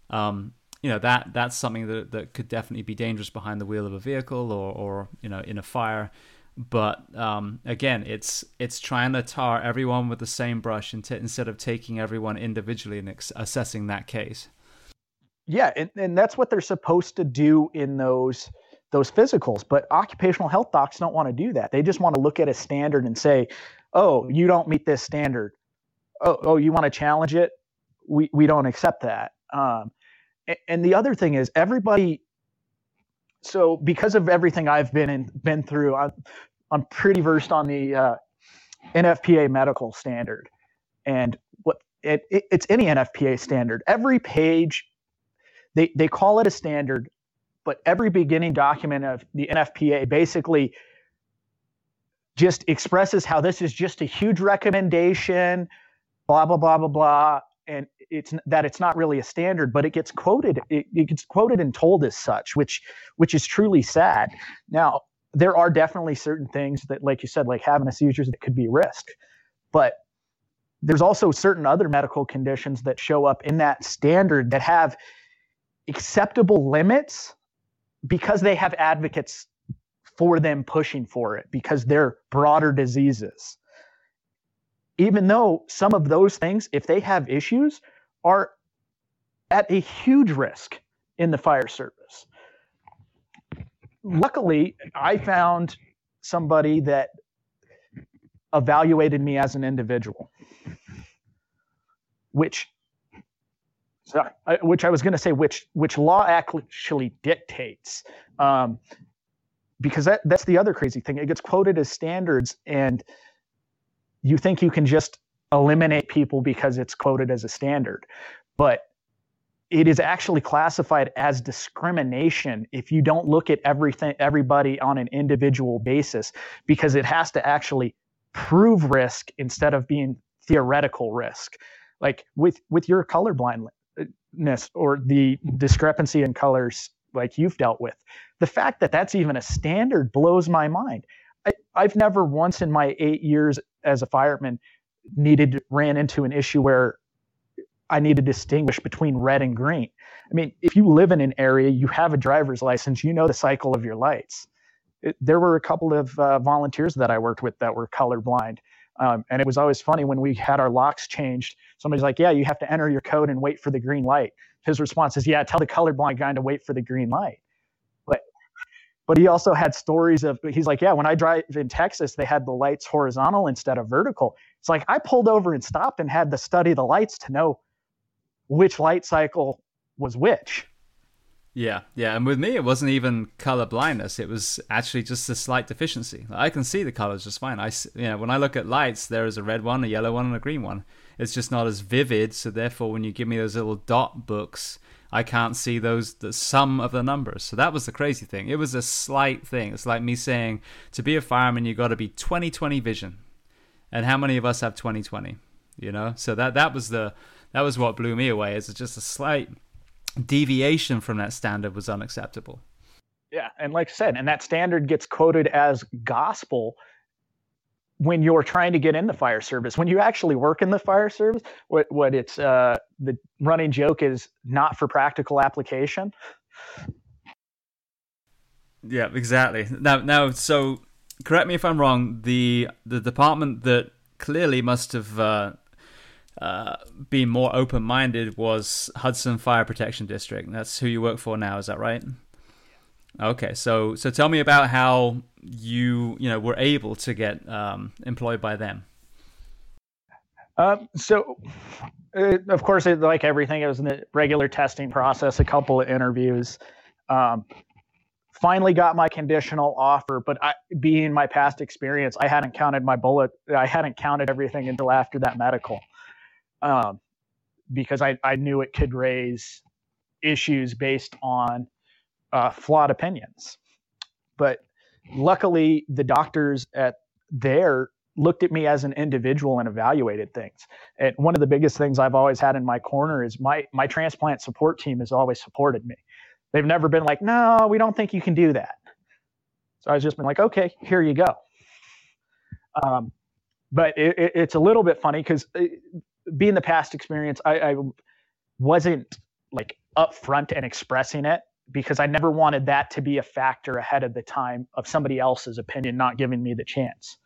That's something that could definitely be dangerous behind the wheel of a vehicle or in a fire. But again, it's trying to tar everyone with the same brush instead of taking everyone individually and assessing that case. Yeah, and that's what they're supposed to do in those physicals, but occupational health docs don't want to do that. They just want to look at a standard and say, oh, you don't meet this standard. Oh, you want to challenge it? we don't accept that. And the other thing is everybody. So because of everything I've been through, I'm pretty versed on the NFPA medical standard, and what it's any NFPA standard. Every page, they call it a standard, but every beginning document of the NFPA basically just expresses how this is just a huge recommendation, blah blah blah blah blah, and it's not really a standard, but it gets quoted. It gets quoted and told as such, which is truly sad. Now, there are definitely certain things that, like you said, like having a seizure, that could be a risk, but there's also certain other medical conditions that show up in that standard that have acceptable limits because they have advocates for them pushing for it, because they're broader diseases. Even though some of those things, if they have issues, are at a huge risk in the fire service. Luckily, I found somebody that evaluated me as an individual, which I was going to say, which law actually dictates, because that's the other crazy thing. It gets quoted as standards, and you think you can just eliminate people because it's quoted as a standard, but it is actually classified as discrimination if you don't look at everybody on an individual basis, because it has to actually prove risk instead of being theoretical risk. Like with your colorblindness or the discrepancy in colors like you've dealt with, the fact that that's even a standard blows my mind. I've never once in my 8 years as a fireman ran into an issue where I need to distinguish between red and green. I mean, if you live in an area, you have a driver's license, you know the cycle of your lights. There were a couple of volunteers that I worked with that were colorblind. And it was always funny when we had our locks changed. Somebody's like, yeah, you have to enter your code and wait for the green light. His response is, yeah, tell the colorblind guy to wait for the green light. But he also had stories of, he's like, yeah, when I drive in Texas, they had the lights horizontal instead of vertical. It's like, I pulled over and stopped and had to study the lights to know which light cycle was which. Yeah. And with me, it wasn't even color blindness. It was actually just a slight deficiency. I can see the colors just fine. When I look at lights, there is a red one, a yellow one, and a green one. It's just not as vivid. So therefore, when you give me those little dot books, I can't see the sum of the numbers. So that was the crazy thing. It was a slight thing. It's like me saying, to be a fireman, you got to be 20/20 vision. And how many of us have 20/20? So that was what blew me away. Is just a slight deviation from that standard was unacceptable. Yeah, and like I said, and that standard gets quoted as gospel when you're trying to get in the fire service. When you actually work in the fire service, what it's the running joke is not for practical application. Yeah, exactly. Now, so correct me if I'm wrong. The department that clearly must have been more open-minded was Hudson Fire Protection District. That's who you work for now. Is that right? Okay, so tell me about how you were able to get employed by them. So, of course, like everything, it was a regular testing process, a couple of interviews. Finally got my conditional offer, but being my past experience, I hadn't counted my bullet. I hadn't counted everything until after that medical, because I knew it could raise issues based on flawed opinions. But luckily, the doctors there looked at me as an individual and evaluated things. And one of the biggest things I've always had in my corner is my transplant support team has always supported me. They've never been like, no, we don't think you can do that. So I've just been like, okay, here you go. But it's a little bit funny because being the past experience, I wasn't like upfront and expressing it because I never wanted that to be a factor ahead of the time of somebody else's opinion not giving me the chance.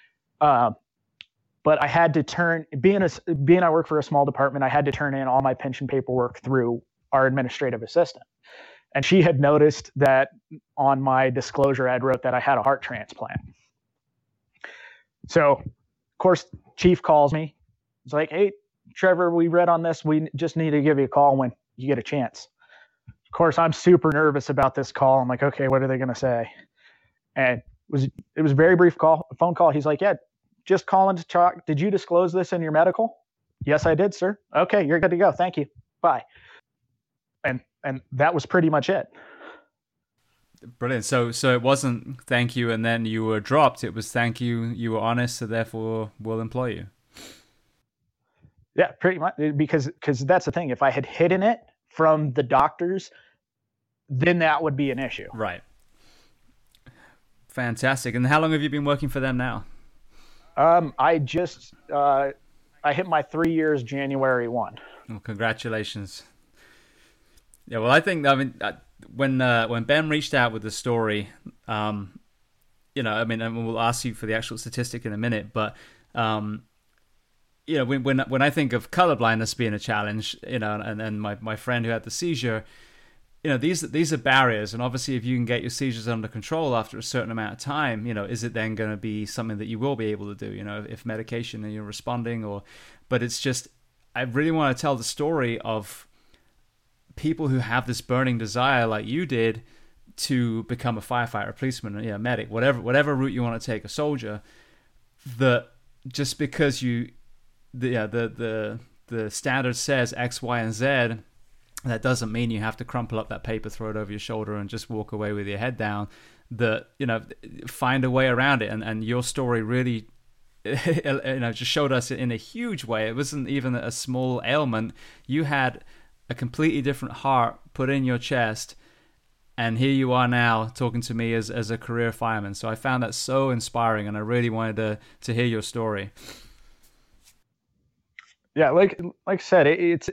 But I had to being I work for a small department, I had to turn in all my pension paperwork through our administrative assistant. And she had noticed that on my disclosure, I'd wrote that I had a heart transplant. So, of course, chief calls me. He's like, hey, Trevor, we read on this. We just need to give you a call when you get a chance. Of course, I'm super nervous about this call. I'm like, okay, what are they going to say? And it was a very brief phone call. He's like, yeah, just calling to talk. Did you disclose this in your medical? Yes, I did, sir. Okay, you're good to go. Thank you. Bye. And that was pretty much it. Brilliant. So it wasn't thank you and then you were dropped. It was thank you, you were honest, so therefore we'll employ you. Yeah, pretty much, because that's the thing. If I had hidden it from the doctors, then that would be an issue. Right. Fantastic. And how long have you been working for them now? I hit my 3 years January 1. Well, congratulations. Yeah, well, I think, I mean, when Ben reached out with the story, and we'll ask you for the actual statistic in a minute, but, when I think of colorblindness being a challenge, and my friend who had the seizure, these are barriers. And obviously, if you can get your seizures under control after a certain amount of time, is it then going to be something that you will be able to do, if medication and you're responding but it's just, I really want to tell the story of people who have this burning desire like you did to become a firefighter, a policeman, a medic, whatever route you want to take, a soldier, that just because the standard says X, Y, and Z, that doesn't mean you have to crumple up that paper, throw it over your shoulder, and just walk away with your head down. That, find a way around it. And your story really, just showed us in a huge way. It wasn't even a small ailment. You had a completely different heart put in your chest, and here you are now talking to me as a career fireman. So I found that so inspiring, and I really wanted to hear your story. Yeah, like I said, it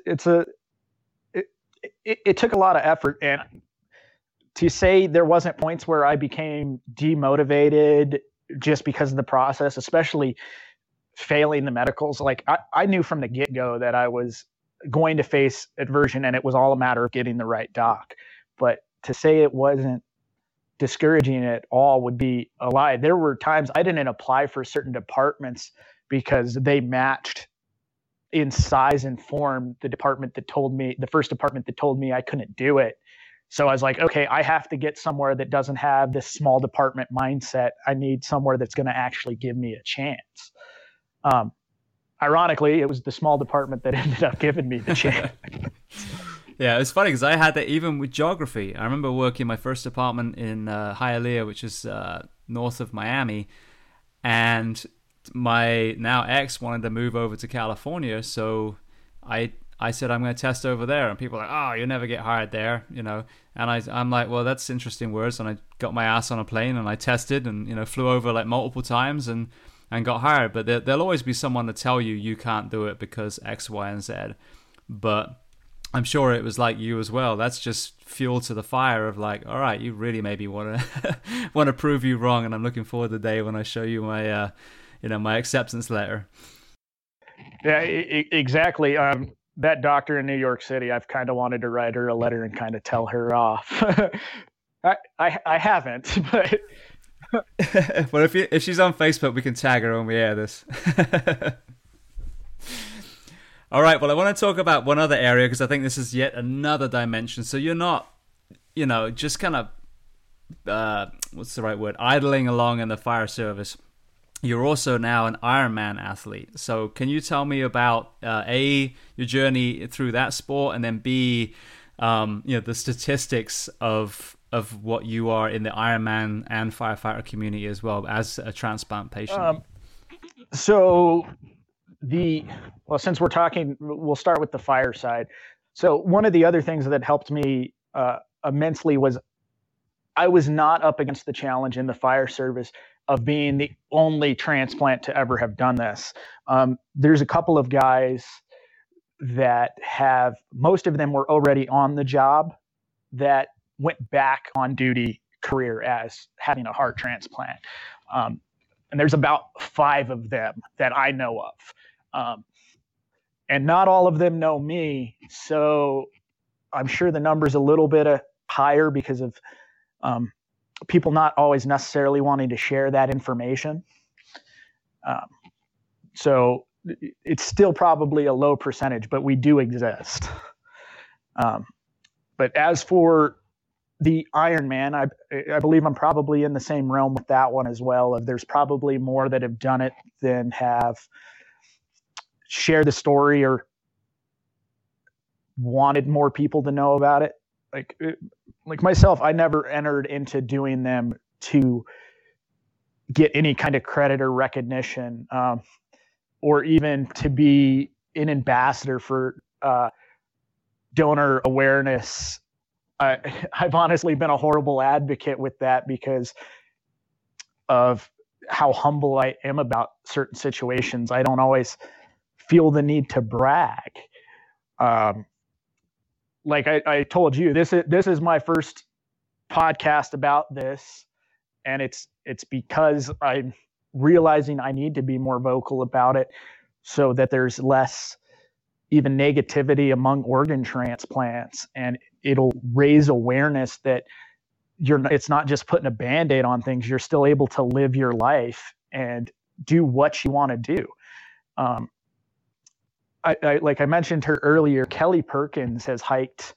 took a lot of effort, and to say there wasn't points where I became demotivated just because of the process, especially failing the medicals. Like I knew from the get-go that I was going to face aversion, and it was all a matter of getting the right doc. But to say it wasn't discouraging at all would be a lie. There were times I didn't apply for certain departments because they matched in size and form the first department that told me I couldn't do it. So I was like, okay, I have to get somewhere that doesn't have this small department mindset. I need somewhere that's going to actually give me a chance. Ironically, it was the small department that ended up giving me the chance. Yeah, it's funny because I had that even with geography. I remember working my first department in Hialeah, which is north of Miami, and my now ex wanted to move over to California, so I said I'm going to test over there, and people are like, oh, you'll never get hired there, and I'm like, well, that's interesting words, and I got my ass on a plane and I tested and flew over like multiple times and got hired. But there'll always be someone to tell you can't do it because X, Y, and Z. But I'm sure it was like you as well. That's just fuel to the fire of like, all right, you really maybe want to prove you wrong, and I'm looking forward to the day when I show you my my acceptance letter. Yeah, exactly. That doctor in New York City, I've kind of wanted to write her a letter and kind of tell her off. I haven't, but well, if she's on Facebook, we can tag her when we air this. All right. Well, I want to talk about one other area because I think this is yet another dimension. So you're not, just kind of, what's the right word? Idling along in the fire service. You're also now an Ironman athlete. So can you tell me about A, your journey through that sport, and then B, the statistics of what you are in the Ironman and firefighter community as well as a transplant patient? Since we're talking, we'll start with the fire side. So one of the other things that helped me immensely was I was not up against the challenge in the fire service of being the only transplant to ever have done this. There's a couple of guys that most of them were already on the job that went back on duty career as having a heart transplant. And there's about 5 of them that I know of. And not all of them know me. So I'm sure the number's a little bit higher because of people not always necessarily wanting to share that information. So it's still probably a low percentage, but we do exist. But as for the Ironman, I believe I'm probably in the same realm with that one as well. There's probably more that have done it than have shared the story or wanted more people to know about it. Like myself, I never entered into doing them to get any kind of credit or recognition, or even to be an ambassador for donor awareness. I've honestly been a horrible advocate with that because of how humble I am about certain situations. I don't always feel the need to brag. Like I told you, this is my first podcast about this, and it's because I'm realizing I need to be more vocal about it so that there's less even negativity among organ transplants, and it'll raise awareness that it's not just putting a Band-Aid on things. You're still able to live your life and do what you want to do. I like I mentioned her earlier, Kelly Perkins has hiked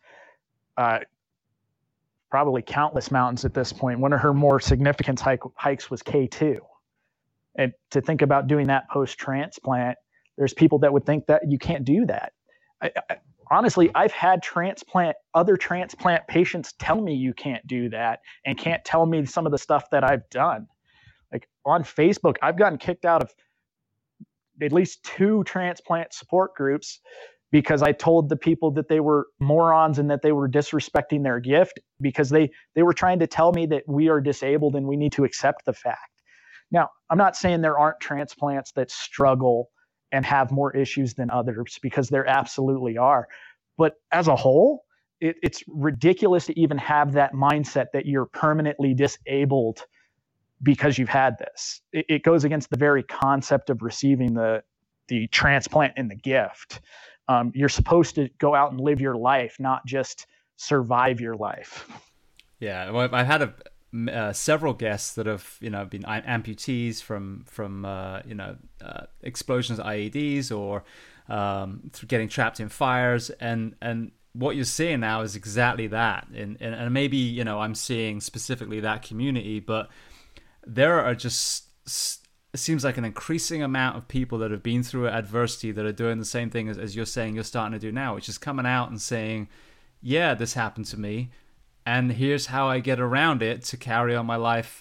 probably countless mountains at this point. One of her more significant hikes was K2. And to think about doing that post-transplant, there's people that would think that you can't do that. Honestly, I've had other transplant patients tell me you can't do that and can't tell me some of the stuff that I've done. Like on Facebook, I've gotten kicked out of at least 2 transplant support groups because I told the people that they were morons and that they were disrespecting their gift because they were trying to tell me that we are disabled and we need to accept the fact. Now, I'm not saying there aren't transplants that struggle and have more issues than others, because there absolutely are. But as a whole, it's ridiculous to even have that mindset that you're permanently disabled because you've had this. It goes against the very concept of receiving the transplant and the gift. You're supposed to go out and live your life, not just survive your life. Yeah, well, I've had several guests that have been amputees from explosions of IEDs or getting trapped in fires, and what you're seeing now is exactly that. And maybe I'm seeing specifically that community, but there are just, it seems like an increasing amount of people that have been through adversity that are doing the same thing as you're saying you're starting to do now, which is coming out and saying, yeah, this happened to me, and here's how I get around it to carry on my life,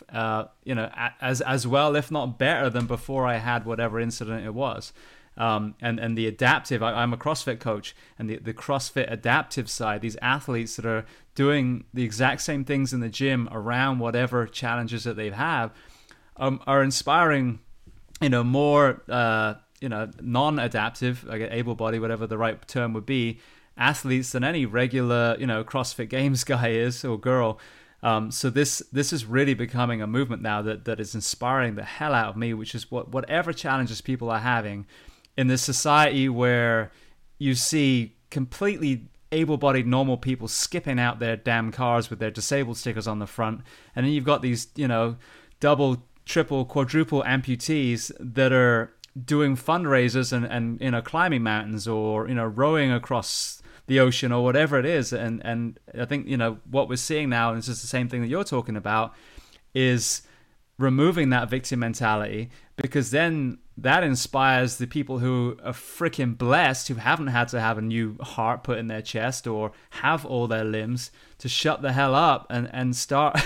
as well, if not better than before I had whatever incident it was. And the adaptive, I'm a CrossFit coach, and the CrossFit adaptive side, these athletes that are doing the exact same things in the gym around whatever challenges that they have, are inspiring, more, non-adaptive, like able-bodied, whatever the right term would be, athletes than any regular, CrossFit Games guy is or girl. So this is really becoming a movement now that is inspiring the hell out of me, which is whatever challenges people are having in this society where you see completely able-bodied normal people skipping out their damn cars with their disabled stickers on the front, and then you've got these double, triple, quadruple amputees that are doing fundraisers and climbing mountains or rowing across the ocean or whatever it is. And I think what we're seeing now, and it's just the same thing that you're talking about, is removing that victim mentality, because then that inspires the people who are freaking blessed, who haven't had to have a new heart put in their chest or have all their limbs, to shut the hell up and start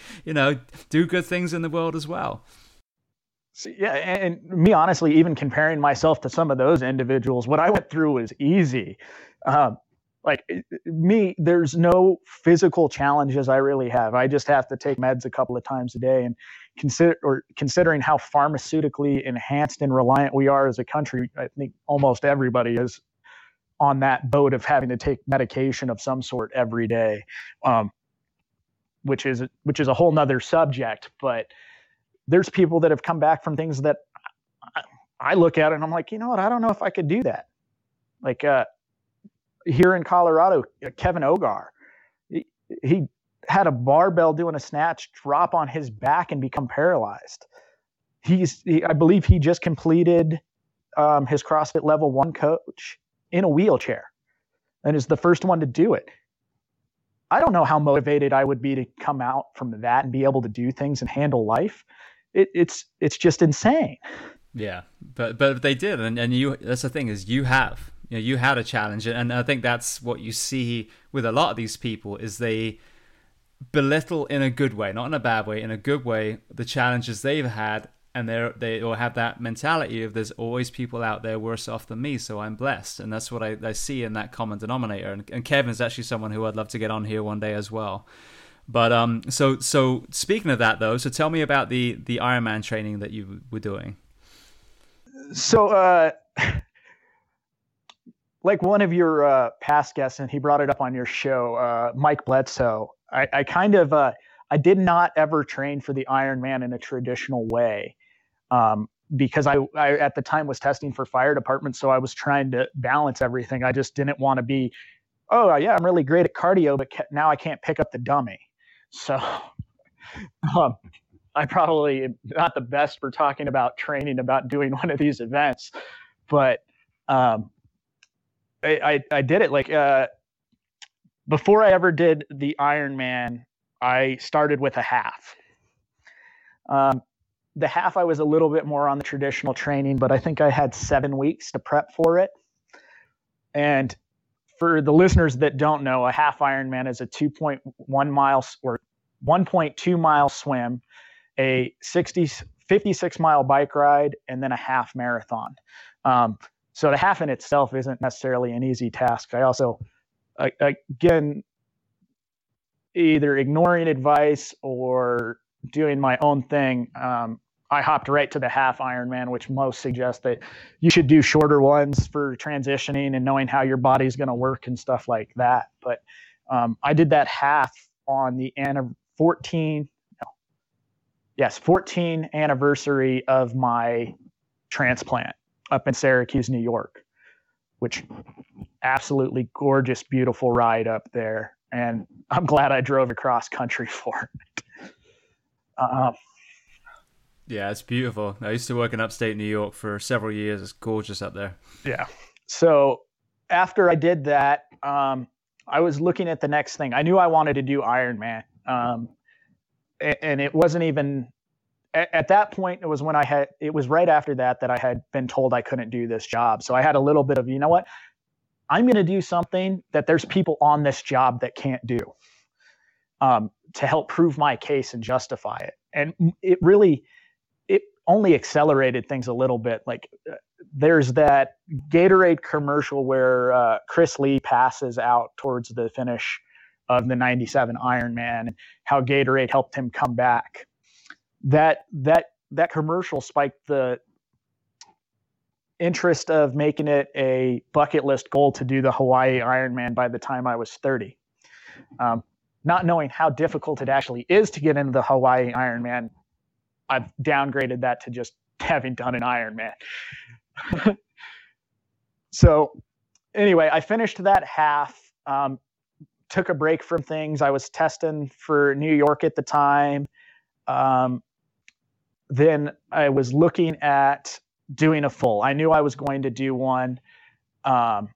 do good things in the world as well. Yeah, and me, honestly, even comparing myself to some of those individuals, what I went through was easy. Like me, there's no physical challenges I really have. I just have to take meds a couple of times a day. And considering how pharmaceutically enhanced and reliant we are as a country, I think almost everybody is on that boat of having to take medication of some sort every day, which is a whole nother subject. But there's people that have come back from things that I look at it and I'm like, you know what? I don't know if I could do that. Like here in Colorado, Kevin Ogar, he had a barbell doing a snatch, drop on his back and become paralyzed. I believe he just completed his CrossFit Level 1 coach in a wheelchair and is the first one to do it. I don't know how motivated I would be to come out from that and be able to do things and handle life. It's just insane. Yeah, but they did, and you. That's the thing, is you had a challenge, and I think that's what you see with a lot of these people, is they belittle in a good way, not in a bad way, in a good way, the challenges they've had, and they all have that mentality of there's always people out there worse off than me, so I'm blessed, and that's what I see in that common denominator. And Kevin's actually someone who I'd love to get on here one day as well. But so speaking of that though, so tell me about the Ironman training that you were doing. So, like one of your past guests, and he brought it up on your show, Mike Bledsoe, I kind of, I did not ever train for the Ironman in a traditional way, because I at the time was testing for fire department. So I was trying to balance everything. I just didn't want to be, oh yeah, I'm really great at cardio, but now I can't pick up the dummy. So, I probably am not the best for talking about training, about doing one of these events, but I did it like before I ever did the Ironman. I started with a half. The half, I was a little bit more on the traditional training, but I think I had 7 weeks to prep for it. And for the listeners that don't know, a half Ironman is a 2.1 miles or 1.2 mile swim, a 56 mile bike ride, and then a half marathon. So the half in itself isn't necessarily an easy task. I also, again, either ignoring advice or doing my own thing, I hopped right to the half Ironman, which most suggest that you should do shorter ones for transitioning and knowing how your body's going to work and stuff like that. But I did that half on the 14th anniversary of my transplant up in Syracuse, New York, which absolutely gorgeous, beautiful ride up there. And I'm glad I drove across country for it. Yeah, it's beautiful. I used to work in upstate New York for several years. It's gorgeous up there. Yeah. So after I did that, I was looking at the next thing. I knew I wanted to do Ironman. And it wasn't even at that point. It was when it was right after that I had been told I couldn't do this job. So I had a little bit of, you know what, I'm going to do something that there's people on this job that can't do, to help prove my case and justify it. And it only accelerated things a little bit. Like there's that Gatorade commercial where Chris Lee passes out towards the finish of the 97 Ironman, and how Gatorade helped him come back. That commercial spiked the interest of making it a bucket list goal to do the Hawaii Ironman by the time I was 30. Not knowing how difficult it actually is to get into the Hawaii Ironman, I've downgraded that to just having done an Ironman. So anyway, I finished that half, took a break from things. I was testing for New York at the time. Then I was looking at doing a full. I knew I was going to do one. And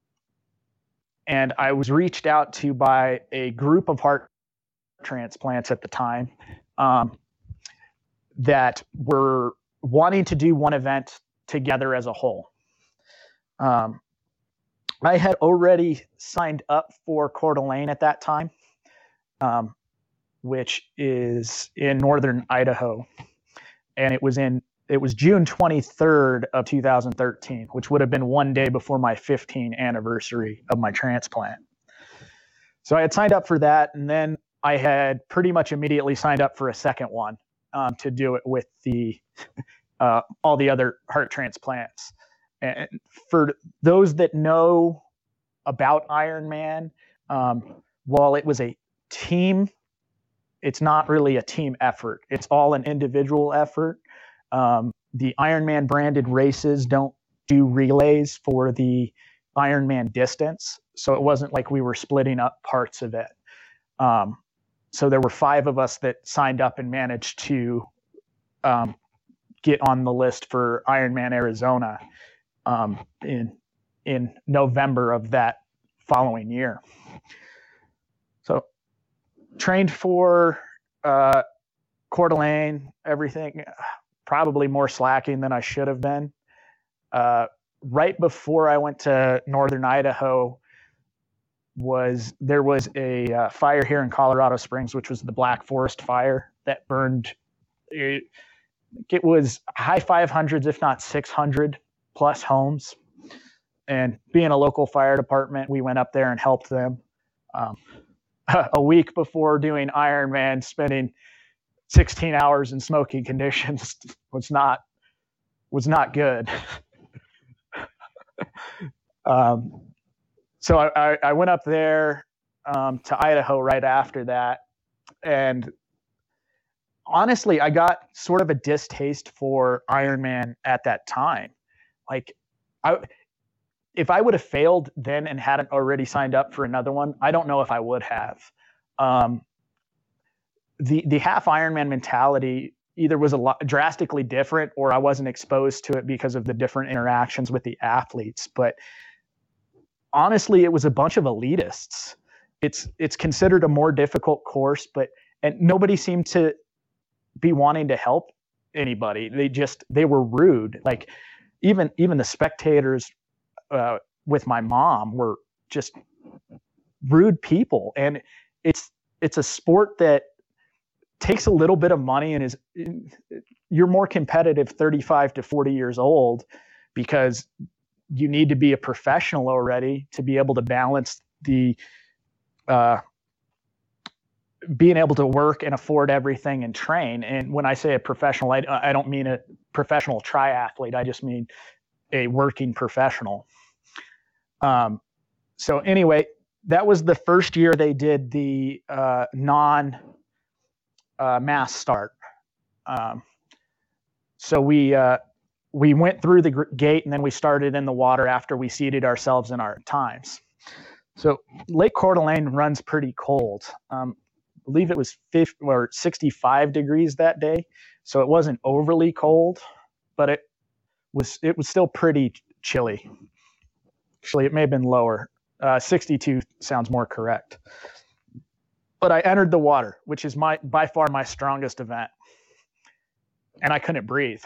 I was reached out to by a group of heart transplants at the time, that were wanting to do one event together as a whole. I had already signed up for Coeur d'Alene at that time, which is in northern Idaho. And it was June 23rd of 2013, which would have been one day before my 15th anniversary of my transplant. So I had signed up for that, and then I had pretty much immediately signed up for a second one, to do it with all the other heart transplants. And for those that know about Ironman, while it was a team, it's not really a team effort. It's all an individual effort. The Ironman branded races don't do relays for the Ironman distance. So it wasn't like we were splitting up parts of it. So there were 5 of us that signed up and managed to get on the list for Ironman Arizona in November of that following year. So trained for Coeur d'Alene, everything, probably more slacking than I should have been. Right before I went to Northern Idaho, there was a fire here in Colorado Springs, which was the Black Forest fire that burned. It was high 500s, if not 600 plus homes. And being a local fire department, we went up there and helped them. A week before doing Ironman, spending 16 hours in smoky conditions was not good. So I went up there to Idaho right after that. And honestly, I got sort of a distaste for Ironman at that time. Like, if I would have failed then and hadn't already signed up for another one, I don't know if I would have. The half Ironman mentality either was drastically different, or I wasn't exposed to it because of the different interactions with the athletes. But honestly, it was a bunch of elitists. It's considered a more difficult course, and nobody seemed to be wanting to help anybody. They were rude. Like even the spectators with my mom were just rude people. And it's a sport that takes a little bit of money and you're more competitive 35 to 40 years old because you need to be a professional already to be able to balance the being able to work and afford everything and train. And when I say a professional, I don't mean a professional triathlete. I just mean a working professional. So anyway, that was the first year they did the mass start. So we went through the gate and then we started in the water after we seated ourselves in our times. So Lake Coeur d'Alene runs pretty cold. I believe it was 65 degrees that day. So it wasn't overly cold, but it was still pretty chilly. Actually, it may have been lower. 62 sounds more correct. But I entered the water, which is by far my strongest event. And I couldn't breathe.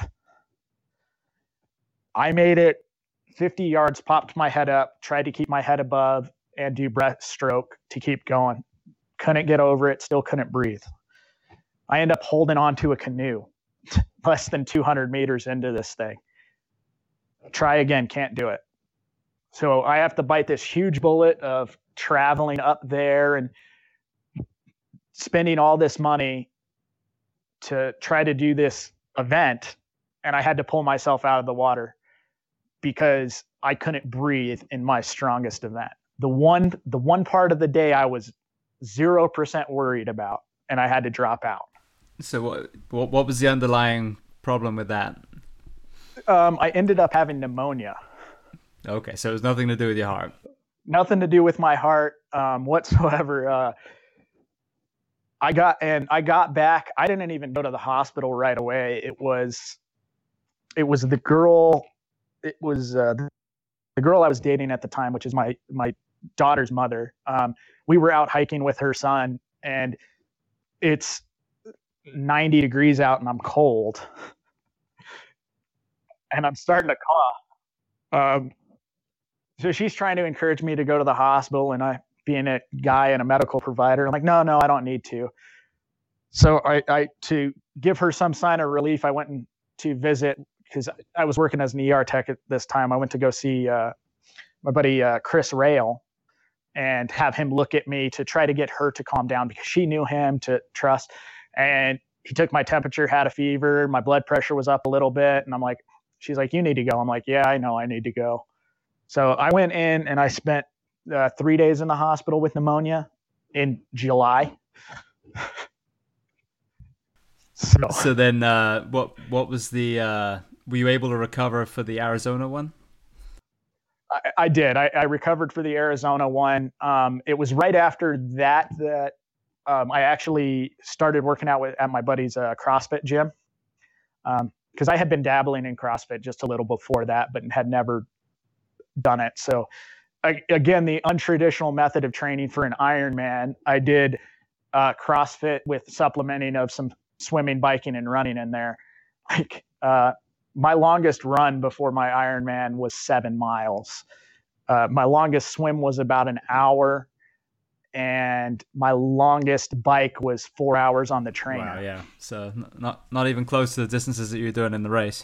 I made it 50 yards, popped my head up, tried to keep my head above and do breaststroke to keep going. Couldn't get over it, still couldn't breathe. I end up holding onto a canoe less than 200 meters into this thing. Try again, can't do it. So I have to bite this huge bullet of traveling up there and spending all this money to try to do this event. And I had to pull myself out of the water because I couldn't breathe in my strongest event. The one part of the day I was 0% worried about, and I had to drop out. So what was the underlying problem with that? I ended up having pneumonia. Okay, so it was nothing to do with your heart. Nothing to do with my heart whatsoever. I got back. I didn't even go to the hospital right away. It was the girl. It was the girl I was dating at the time, which is my daughter's mother. We were out hiking with her son, and it's 90 degrees out, and I'm cold, and I'm starting to cough. So she's trying to encourage me to go to the hospital, and I, being a guy and a medical provider, I'm like, no, I don't need to. So I to give her some sign of relief, I went to visit, because I was working as an ER tech at this time. I went to go see my buddy Chris Rail and have him look at me to try to get her to calm down because she knew him to trust. And he took my temperature, had a fever, my blood pressure was up a little bit. And I'm like, she's like, you need to go. I'm like, yeah, I know I need to go. So I went in and I spent 3 days in the hospital with pneumonia in July. So then what was the were you able to recover for the Arizona one? I did. I recovered for the Arizona one. It was right after that I actually started working out at my buddy's CrossFit gym. because I had been dabbling in CrossFit just a little before that, but had never done it. So again, the untraditional method of training for an Ironman, I did CrossFit with supplementing of some swimming, biking, and running in there. Like my longest run before my Ironman was 7 miles. My longest swim was about an hour, and my longest bike was 4 hours on the trainer. Wow, yeah. So not even close to the distances that you were doing in the race.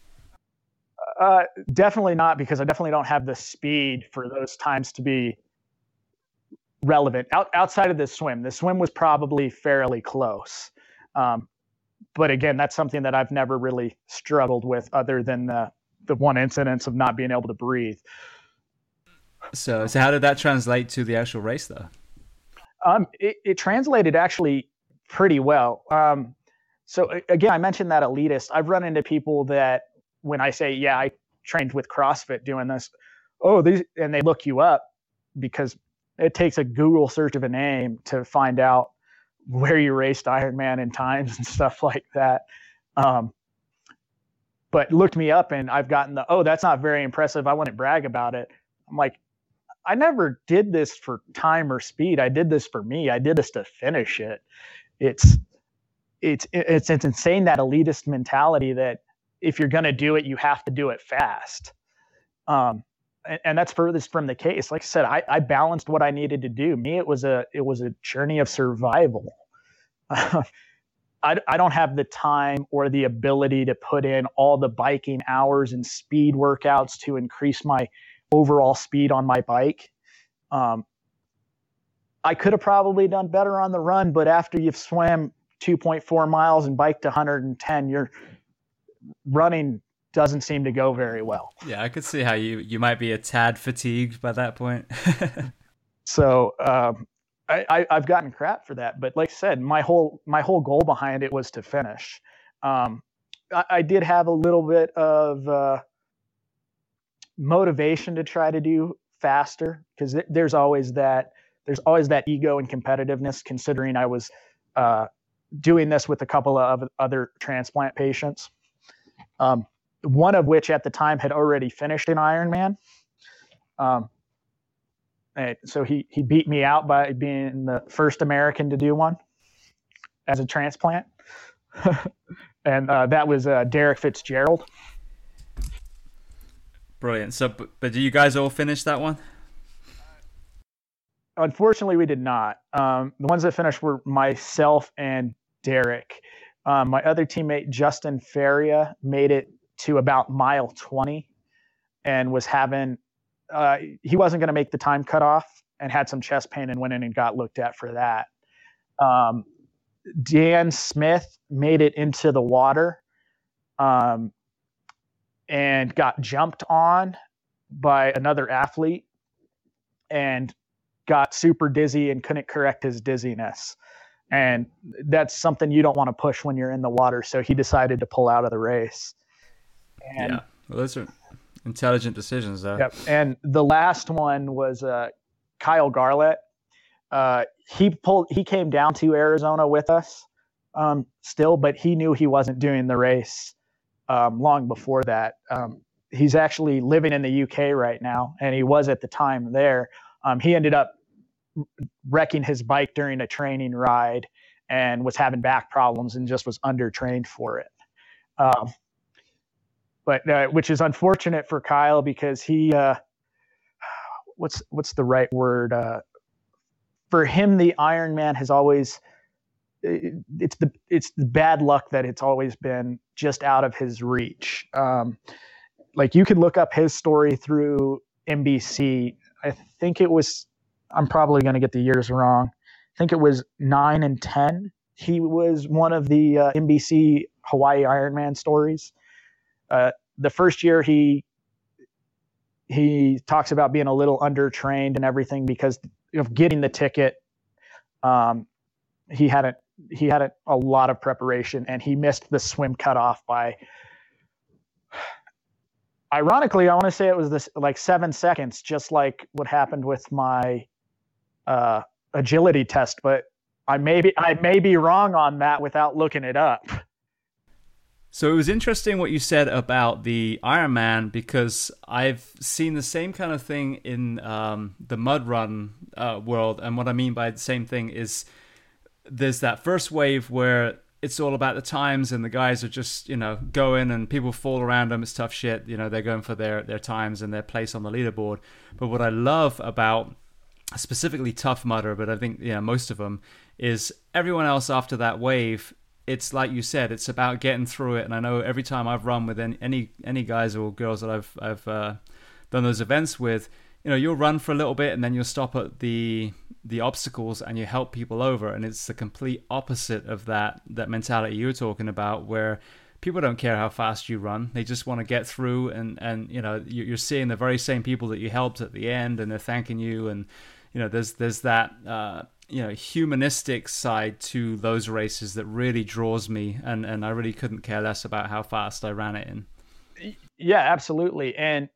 Definitely not, because I definitely don't have the speed for those times to be relevant. Outside of the swim was probably fairly close. But again, that's something that I've never really struggled with, other than the one incidence of not being able to breathe. So how did that translate to the actual race, though? It translated actually pretty well. So again, I mentioned that elitist. I've run into people that when I say, yeah, I trained with CrossFit doing this, and they look you up, because it takes a Google search of a name to find out where you raced Ironman in times and stuff like that. But looked me up, and I've gotten that's not very impressive, I wouldn't brag about it. I'm like, I never did this for time or speed. I did this for me. I did this to finish it. It's insane, that elitist mentality that if you're going to do it, you have to do it fast. And that's furthest from the case. Like I said, I balanced what I needed to do. Me, it was a journey of survival. I don't have the time or the ability to put in all the biking hours and speed workouts to increase my overall speed on my bike. I could have probably done better on the run, but after you've swam 2.4 miles and biked 110, your running doesn't seem to go very well. Yeah, I could see how you might be a tad fatigued by that point. So I've gotten crap for that, but like I said, my whole goal behind it was to finish. I did have a little bit of motivation to try to do faster, because there's always that ego and competitiveness, considering I was doing this with a couple of other transplant patients, one of which at the time had already finished an Ironman. And so he beat me out by being the first American to do one as a transplant. And that was Derek Fitzgerald. Brilliant. So, but do you guys all finish that one? Unfortunately, we did not. The ones that finished were myself and Derek. My other teammate, Justin Feria, made it to about mile 20 and was having, he wasn't going to make the time cutoff and had some chest pain and went in and got looked at for that. Dan Smith made it into the water and got jumped on by another athlete and got super dizzy and couldn't correct his dizziness. And that's something you don't want to push when you're in the water. So he decided to pull out of the race. And, yeah, well, those are intelligent decisions, though. Yep. And the last one was Kyle Garlett. He came down to Arizona with us still, but he knew he wasn't doing the race long before that. He's actually living in the UK right now, and he was at the time there. He ended up wrecking his bike during a training ride and was having back problems and just was undertrained for it. But which is unfortunate for Kyle, because he what's the right word? For him, the Ironman has always it's the bad luck that it's always been just out of his reach. Like, you could look up his story through NBC. I think it was, I'm probably going to get the years wrong, I think it was 9 and 10. He was one of the NBC Hawaii Ironman stories. The first year he talks about being a little undertrained and everything because of getting the ticket. He had a lot of preparation, and he missed the swim cutoff by, ironically, I want to say it was this like 7 seconds, just like what happened with my agility test, but I may be wrong on that without looking it up. So it was interesting what you said about the Ironman, because I've seen the same kind of thing in the mud run world. And what I mean by the same thing is there's that first wave where it's all about the times and the guys are just, going and people fall around them. It's tough shit. They're going for their times and their place on the leaderboard. But what I love about specifically Tough Mudder, but I think most of them, is everyone else after that wave. It's like you said, it's about getting through it. And I know every time I've run with any guys or girls that I've done those events with, you'll run for a little bit and then you'll stop at the obstacles and you help people over. And it's the complete opposite of that mentality you were talking about, where people don't care how fast you run. They just want to get through, and you're seeing the very same people that you helped at the end, and they're thanking you. And there's that humanistic side to those races that really draws me, and I really couldn't care less about how fast I ran it in. Yeah, absolutely. And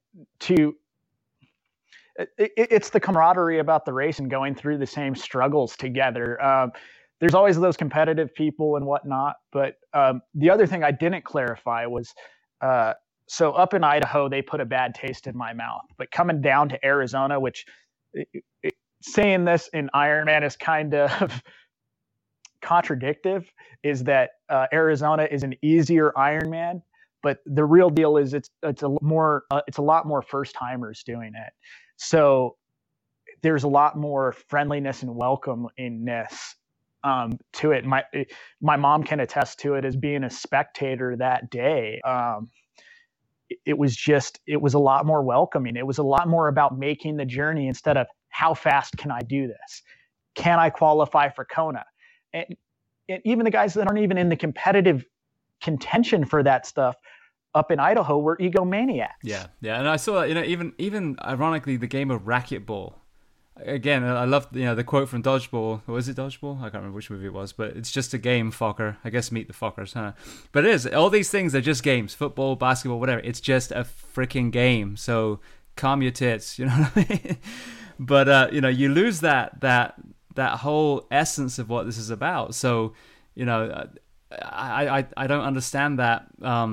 it's the camaraderie about the race and going through the same struggles together. There's always those competitive people and whatnot, but the other thing I didn't clarify was, so up in Idaho, they put a bad taste in my mouth, but coming down to Arizona, which saying this in Ironman is kind of contradictive, is that Arizona is an easier Ironman, but the real deal is it's a lot more first timers doing it. So there's a lot more friendliness and welcomingness to it. My mom can attest to it as being a spectator that day. It was a lot more welcoming. It was a lot more about making the journey instead of how fast can I do this? Can I qualify for Kona? And even the guys that aren't even in the competitive contention for that stuff up in Idaho were egomaniacs. Yeah. And I saw that, even ironically, the game of racquetball. Again, I love the quote from Dodgeball. Or was it Dodgeball? I can't remember which movie it was, but it's just a game, fucker. I guess Meet the Fuckers, huh? But it is. All these things are just games. Football, basketball, whatever. It's just a freaking game. So calm your tits, you know what I mean? But you lose that whole essence of what this is about. So, I don't understand that.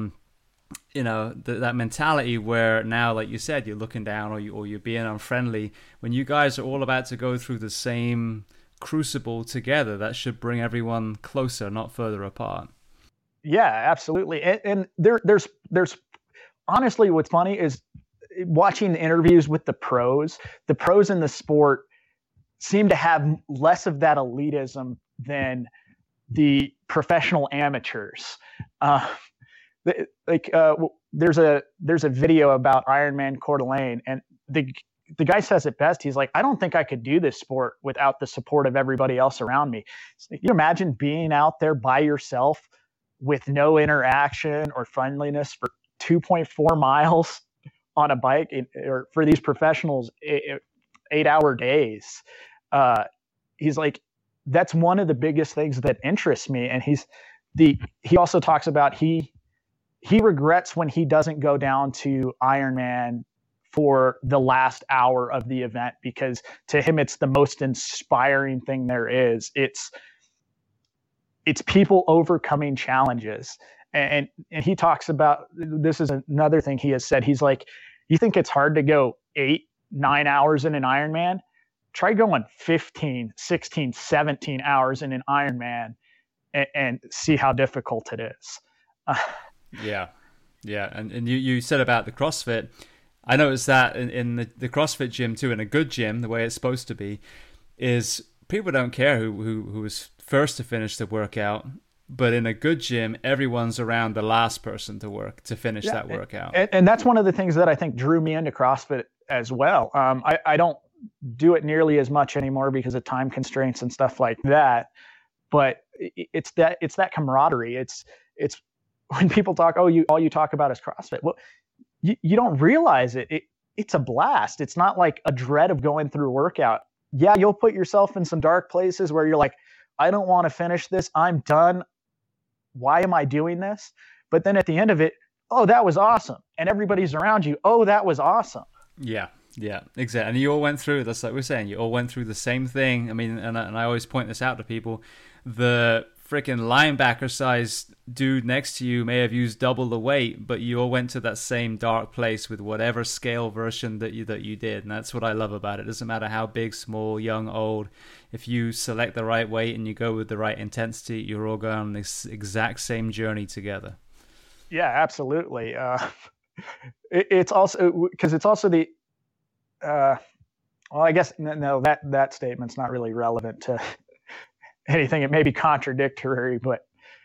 That mentality where now, like you said, you're looking down or you're being unfriendly when you guys are all about to go through the same crucible together. That should bring everyone closer, not further apart. Yeah, absolutely. And there's honestly, what's funny is watching the interviews with the pros in the sport seem to have less of that elitism than the professional amateurs. There's a video about Ironman Coeur d'Alene, and the guy says it best. He's like, I don't think I could do this sport without the support of everybody else around me. So you imagine being out there by yourself with no interaction or friendliness for 2.4 miles on a bike, or for these professionals, 8-hour days. He's like, that's one of the biggest things that interests me. And he also talks about he regrets when he doesn't go down to Ironman for the last hour of the event, because to him, it's the most inspiring thing there is. It's people overcoming challenges. And he talks about, this is another thing he has said. He's like, you think it's hard to go 8-9 hours in an Ironman? Try going 15, 16, 17 hours in an Ironman and see how difficult it is. Yeah. And you said about the CrossFit. I noticed that in the CrossFit gym too, in a good gym, the way it's supposed to be, is people don't care who was first to finish the workout. But in a good gym, everyone's around the last person to finish that workout. And that's one of the things that I think drew me into CrossFit as well. I don't do it nearly as much anymore because of time constraints and stuff like that. But it's that camaraderie. It's when people talk, all you talk about is CrossFit. Well, you don't realize it. It's a blast. It's not like a dread of going through a workout. Yeah, you'll put yourself in some dark places where you're like, I don't want to finish this. I'm done. Why am I doing this? But then at the end of it, oh, that was awesome. And everybody's around you. Oh, that was awesome. Yeah, exactly. And you all went through, that's like we're saying, you all went through the same thing. I mean, and I always point this out to people. The freaking linebacker-sized dude next to you may have used double the weight, but you all went to that same dark place with whatever scale version that you did, and that's what I love about it. It doesn't matter how big, small, young, old. If you select the right weight and you go with the right intensity, you're all going on this exact same journey together. Yeah, absolutely. It's also because it's also the well, I guess no, that statement's not really relevant to anything. It may be contradictory, but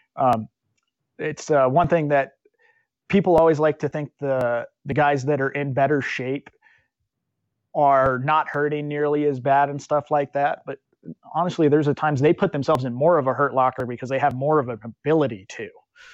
it's one thing that people always like to think the guys that are in better shape are not hurting nearly as bad and stuff like that. But honestly, there's a times they put themselves in more of a hurt locker because they have more of an ability to.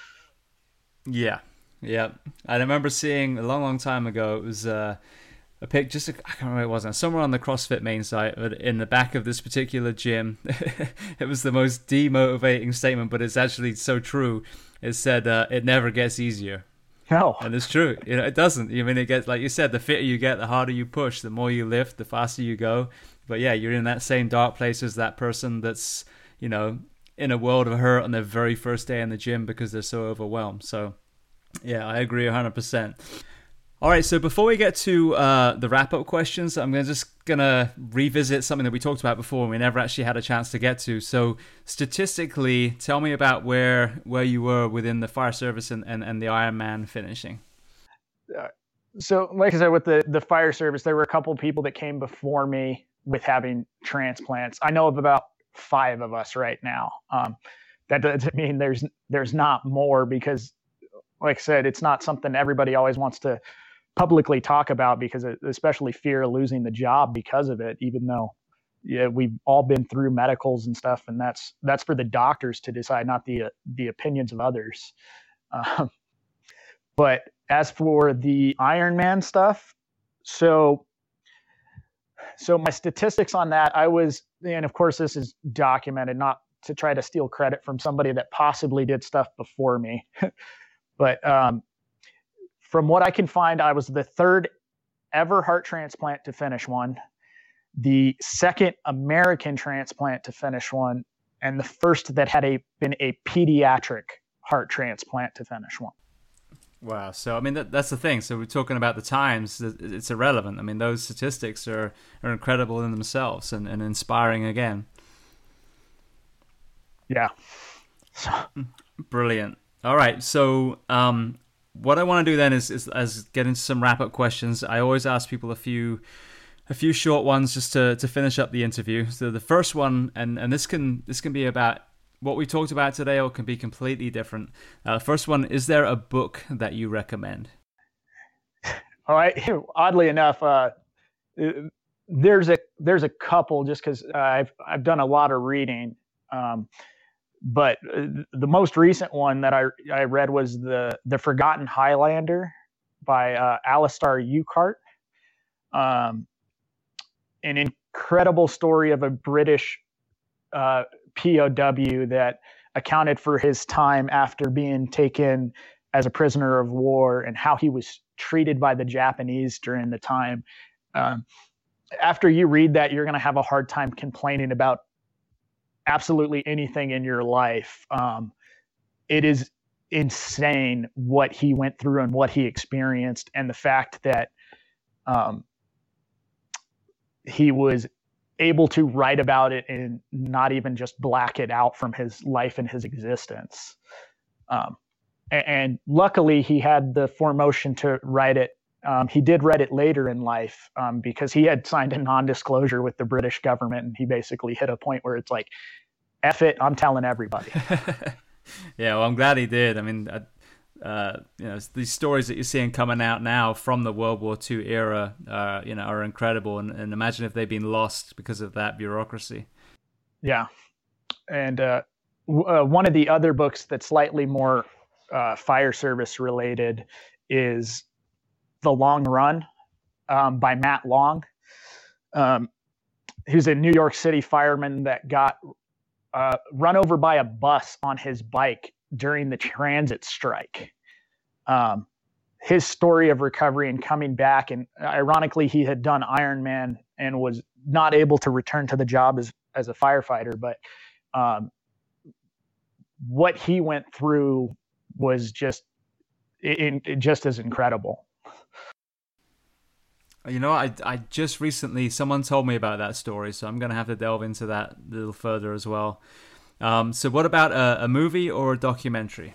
Yeah. I remember seeing a long time ago, it was a pic, I can't remember what it was now, somewhere on the CrossFit main site, but in the back of this particular gym, it was the most demotivating statement, but it's actually so true. It said, it never gets easier. No. And it's true. It doesn't. I mean, it gets, like you said, the fitter you get, the harder you push, the more you lift, the faster you go. But yeah, you're in that same dark place as that person that's, in a world of hurt on their very first day in the gym because they're so overwhelmed. So yeah, I agree 100%. All right, so before we get to the wrap-up questions, I'm just going to revisit something that we talked about before and we never actually had a chance to get to. So statistically, tell me about where you were within the fire service and the Ironman finishing. So like I said, with the fire service, there were a couple of people that came before me with having transplants. I know of about 5 of us right now. That doesn't mean there's not more because, like I said, it's not something everybody always wants to publicly talk about because especially fear of losing the job because of it, even though we've all been through medicals and stuff, and that's for the doctors to decide, not the opinions of others. But as for the Ironman stuff, so my statistics on that, and of course this is documented, not to try to steal credit from somebody that possibly did stuff before me. But from what I can find, I was the 3rd ever heart transplant to finish one, the 2nd American transplant to finish one, and the 1st that had been a pediatric heart transplant to finish one. Wow. So, I mean, that's the thing. So we're talking about the times. It's irrelevant. I mean, those statistics are incredible in themselves and inspiring again. Yeah. Brilliant. All right. So what I want to do then is get into some wrap-up questions. I always ask people a few short ones just to finish up the interview. So the first one, and this can be about what we talked about today, or it can be completely different. First one, is there a book that you recommend? All right. Oddly enough, there's a couple, just because I've done a lot of reading. But the most recent one that I read was the Forgotten Highlander by Alistair Urquhart. An incredible story of a British POW that accounted for his time after being taken as a prisoner of war and how he was treated by the Japanese during the time. After you read that, you're going to have a hard time complaining about absolutely anything in your life. It is insane what he went through and what he experienced, and the fact that he was able to write about it and not even just black it out from his life and his existence. And luckily he had the foremotion to write it. He did write it later in life because he had signed a non-disclosure with the British government, and he basically hit a point where it's like, F it, I'm telling everybody. Yeah, well, I'm glad he did. I mean, these stories that you're seeing coming out now from the World War II era, are incredible. And imagine if they'd been lost because of that bureaucracy. Yeah. And one of the other books that's slightly more fire service related is The Long Run by Matt Long. He was a New York City fireman that got run over by a bus on his bike during the transit strike. His story of recovery and coming back, and ironically, he had done Ironman and was not able to return to the job as a firefighter, but what he went through was just just as incredible. You know, I just recently, someone told me about that story, so I'm going to have to delve into that a little further as well. So what about a movie or a documentary?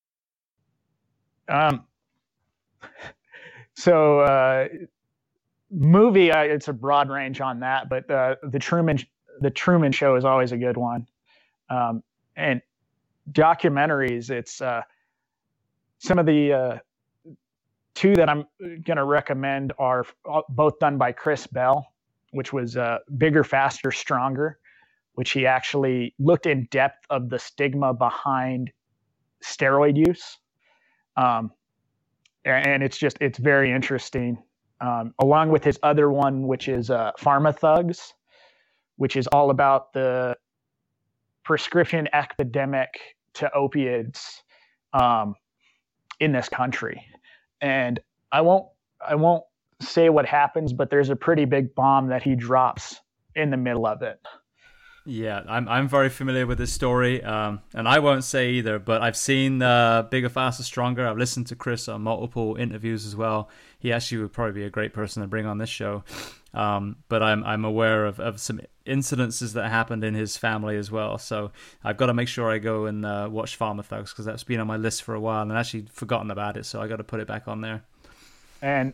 Movie, it's a broad range on that, but the Truman Show is always a good one. And documentaries, it's some of the two that I'm going to recommend are both done by Chris Bell, which was Bigger, Faster, Stronger, which he actually looked in depth of the stigma behind steroid use. And it's very interesting. Along with his other one, which is Pharma Thugs, which is all about the prescription epidemic to opiates in this country. And I won't say what happens, but there's a pretty big bomb that he drops in the middle of it. Yeah, I'm very familiar with this story, and I won't say either, but I've seen Bigger, Faster, Stronger. I've listened to Chris on multiple interviews as well. He actually would probably be a great person to bring on this show. But I'm aware of some incidences that happened in his family as well. So I've got to make sure I go and watch Pharma Thugs, because that's been on my list for a while and actually forgotten about it. So I got to put it back on there. And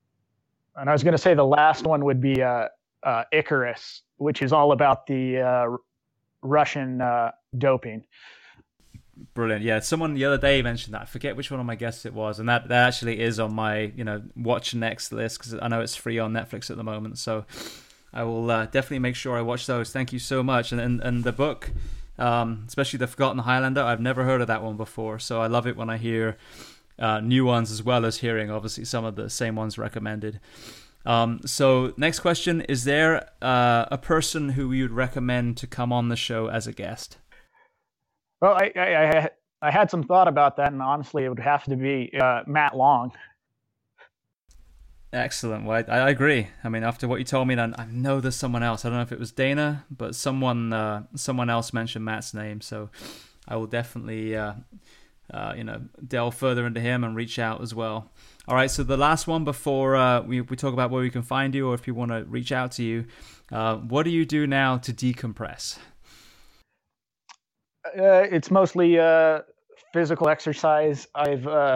I was going to say the last one would be Icarus, which is all about the Russian doping. Brilliant. Yeah, someone the other day mentioned that. I forget which one of my guests it was, and that actually is on my watch next list, because I know it's free on Netflix at the moment. So I will definitely make sure I watch those. Thank you so much. And the book, especially The Forgotten Highlander, I've never heard of that one before, so I love it when I hear new ones, as well as hearing obviously some of the same ones recommended. So next question, is there a person who you'd recommend to come on the show as a guest? Well, I had some thought about that, and honestly, it would have to be Matt Long. Excellent. Well, I agree. I mean, after what you told me, I know there's someone else. I don't know if it was Dana, but someone else mentioned Matt's name. So I will definitely delve further into him and reach out as well. All right, so the last one before we talk about where we can find you, or if people want to reach out to you, what do you do now to decompress? It's mostly physical exercise. I've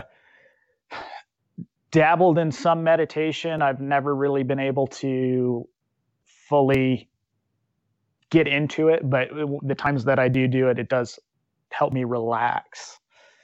dabbled in some meditation. I've never really been able to fully get into it, but the times that I do it, it does help me relax.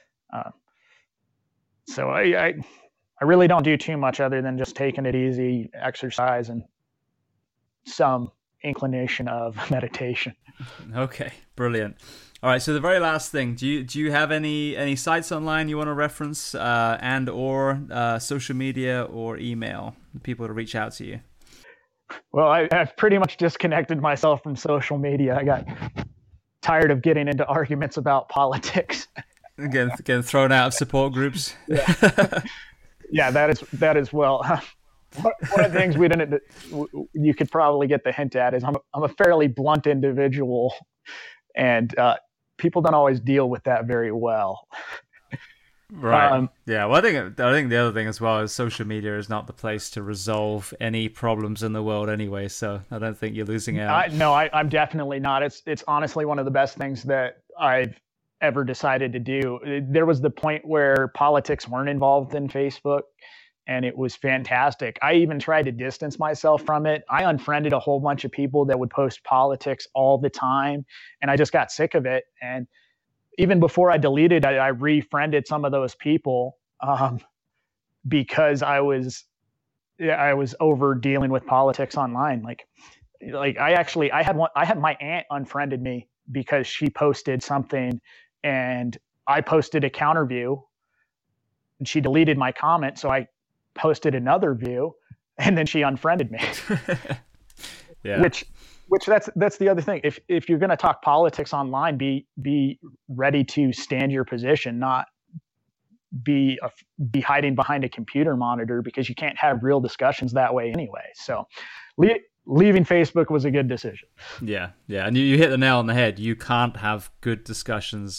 So I really don't do too much other than just taking it easy, exercise, and some inclination of meditation. Okay, brilliant. All right, so the very last thing, do you have any sites online you want to reference, and or social media or email people to reach out to you? Well, I've pretty much disconnected myself from social media. I got tired of getting into arguments about politics. Getting thrown out of support groups. Yeah, that is well. One of the things you could probably get the hint at is I'm a fairly blunt individual, and people don't always deal with that very well. Right. Yeah. Well, I think the other thing as well is social media is not the place to resolve any problems in the world anyway. So I don't think you're losing out. I'm definitely not. It's honestly one of the best things that I've ever decided to do. There was the point where politics weren't involved in Facebook, and it was fantastic. I even tried to distance myself from it. I unfriended a whole bunch of people that would post politics all the time, and I just got sick of it. And even before I deleted, I refriended some of those people because I was over dealing with politics online. Like I had my aunt unfriended me because she posted something, and I posted a counter view, and she deleted my comment. So I posted another view, and then she unfriended me. Yeah. Which that's the other thing. If you're going to talk politics online, be ready to stand your position, not be hiding behind a computer monitor, because you can't have real discussions that way anyway. So leaving Facebook was a good decision. Yeah. And you hit the nail on the head. You can't have good discussions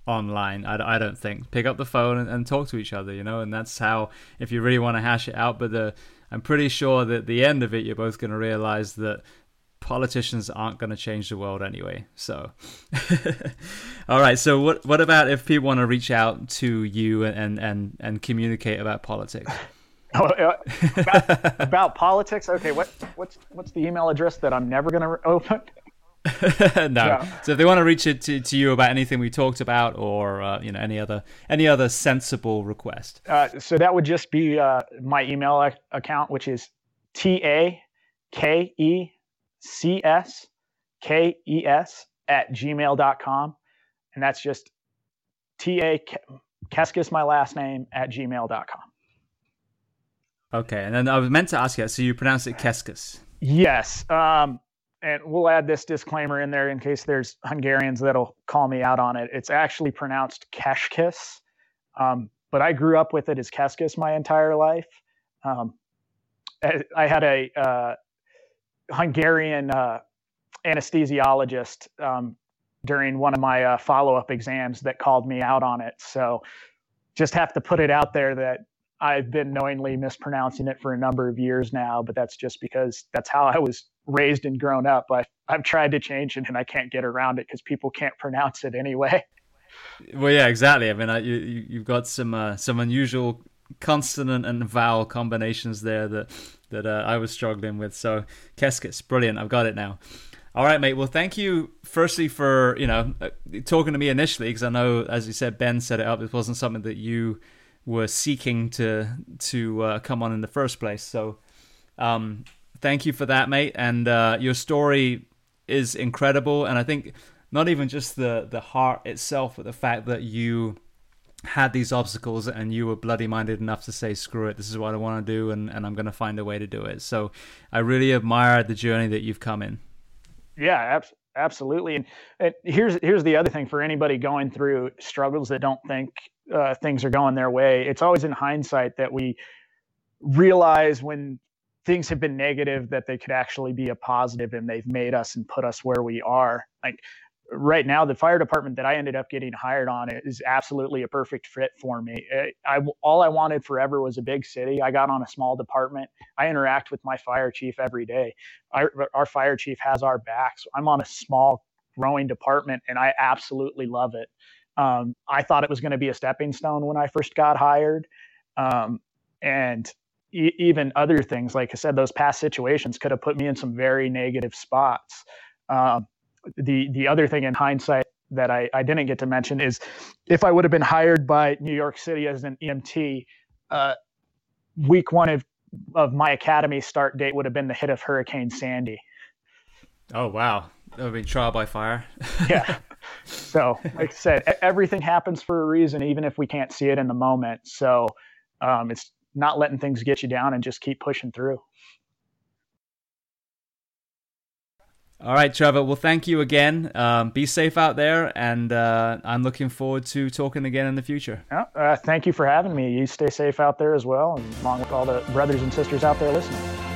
online. I don't think. Pick up the phone and talk to each other, and that's how, if you really want to hash it out. But I'm pretty sure that at the end of it, you're both going to realize that politicians aren't going to change the world anyway. So, all right. So what about if people want to reach out to you and communicate about politics? About politics? Okay. What's the email address that I'm never going to open? No. So if they want to reach it to you about anything we talked about, or any other sensible request, so that would just be my email account, which is takeckes@gmail.com, and that's just Keskes, my last name, @gmail.com. Okay, and then I was meant to ask you, so you pronounce it Keskes? Yes. And we'll add this disclaimer in there in case there's Hungarians that'll call me out on it. It's actually pronounced Keskes, but I grew up with it as Keskes my entire life. I had a Hungarian anesthesiologist during one of my follow-up exams that called me out on it. So just have to put it out there that I've been knowingly mispronouncing it for a number of years now, but that's just because that's how I was raised and grown up. I've tried to change it and I can't get around it because people can't pronounce it anyway. Well, yeah, exactly. I mean, you've got some unusual consonant and vowel combinations there that I was struggling with. So Keskes, brilliant. I've got it now. All right, mate. Well, thank you firstly for, talking to me initially, because I know, as you said, Ben set it up. It wasn't something that you were seeking to come on in the first place. So thank you for that, mate. And your story is incredible. And I think not even just the heart itself, but the fact that you had these obstacles and you were bloody minded enough to say, screw it, this is what I want to do, and I'm going to find a way to do it. So I really admire the journey that you've come in. Yeah, absolutely. And here's the other thing for anybody going through struggles that don't think things are going their way. It's always in hindsight that we realize when things have been negative that they could actually be a positive, and they've made us and put us where we are. Like right now, the fire department that I ended up getting hired on is absolutely a perfect fit for me. All I wanted forever was a big city. I got on a small department. I interact with my fire chief every day. Our fire chief has our backs. I'm on a small growing department and I absolutely love it. I thought it was going to be a stepping stone when I first got hired. And even other things, like I said, those past situations could have put me in some very negative spots. The other thing in hindsight that I didn't get to mention is if I would have been hired by New York City as an EMT, week one of my academy start date would have been the hit of Hurricane Sandy. Oh, wow. That would be trial by fire. Yeah. So like I said, everything happens for a reason, even if we can't see it in the moment. So it's not letting things get you down and just keep pushing through. All right, Trevor. Well, thank you again. Be safe out there, and I'm looking forward to talking again in the future. Thank you for having me. You stay safe out there as well, and along with all the brothers and sisters out there listening.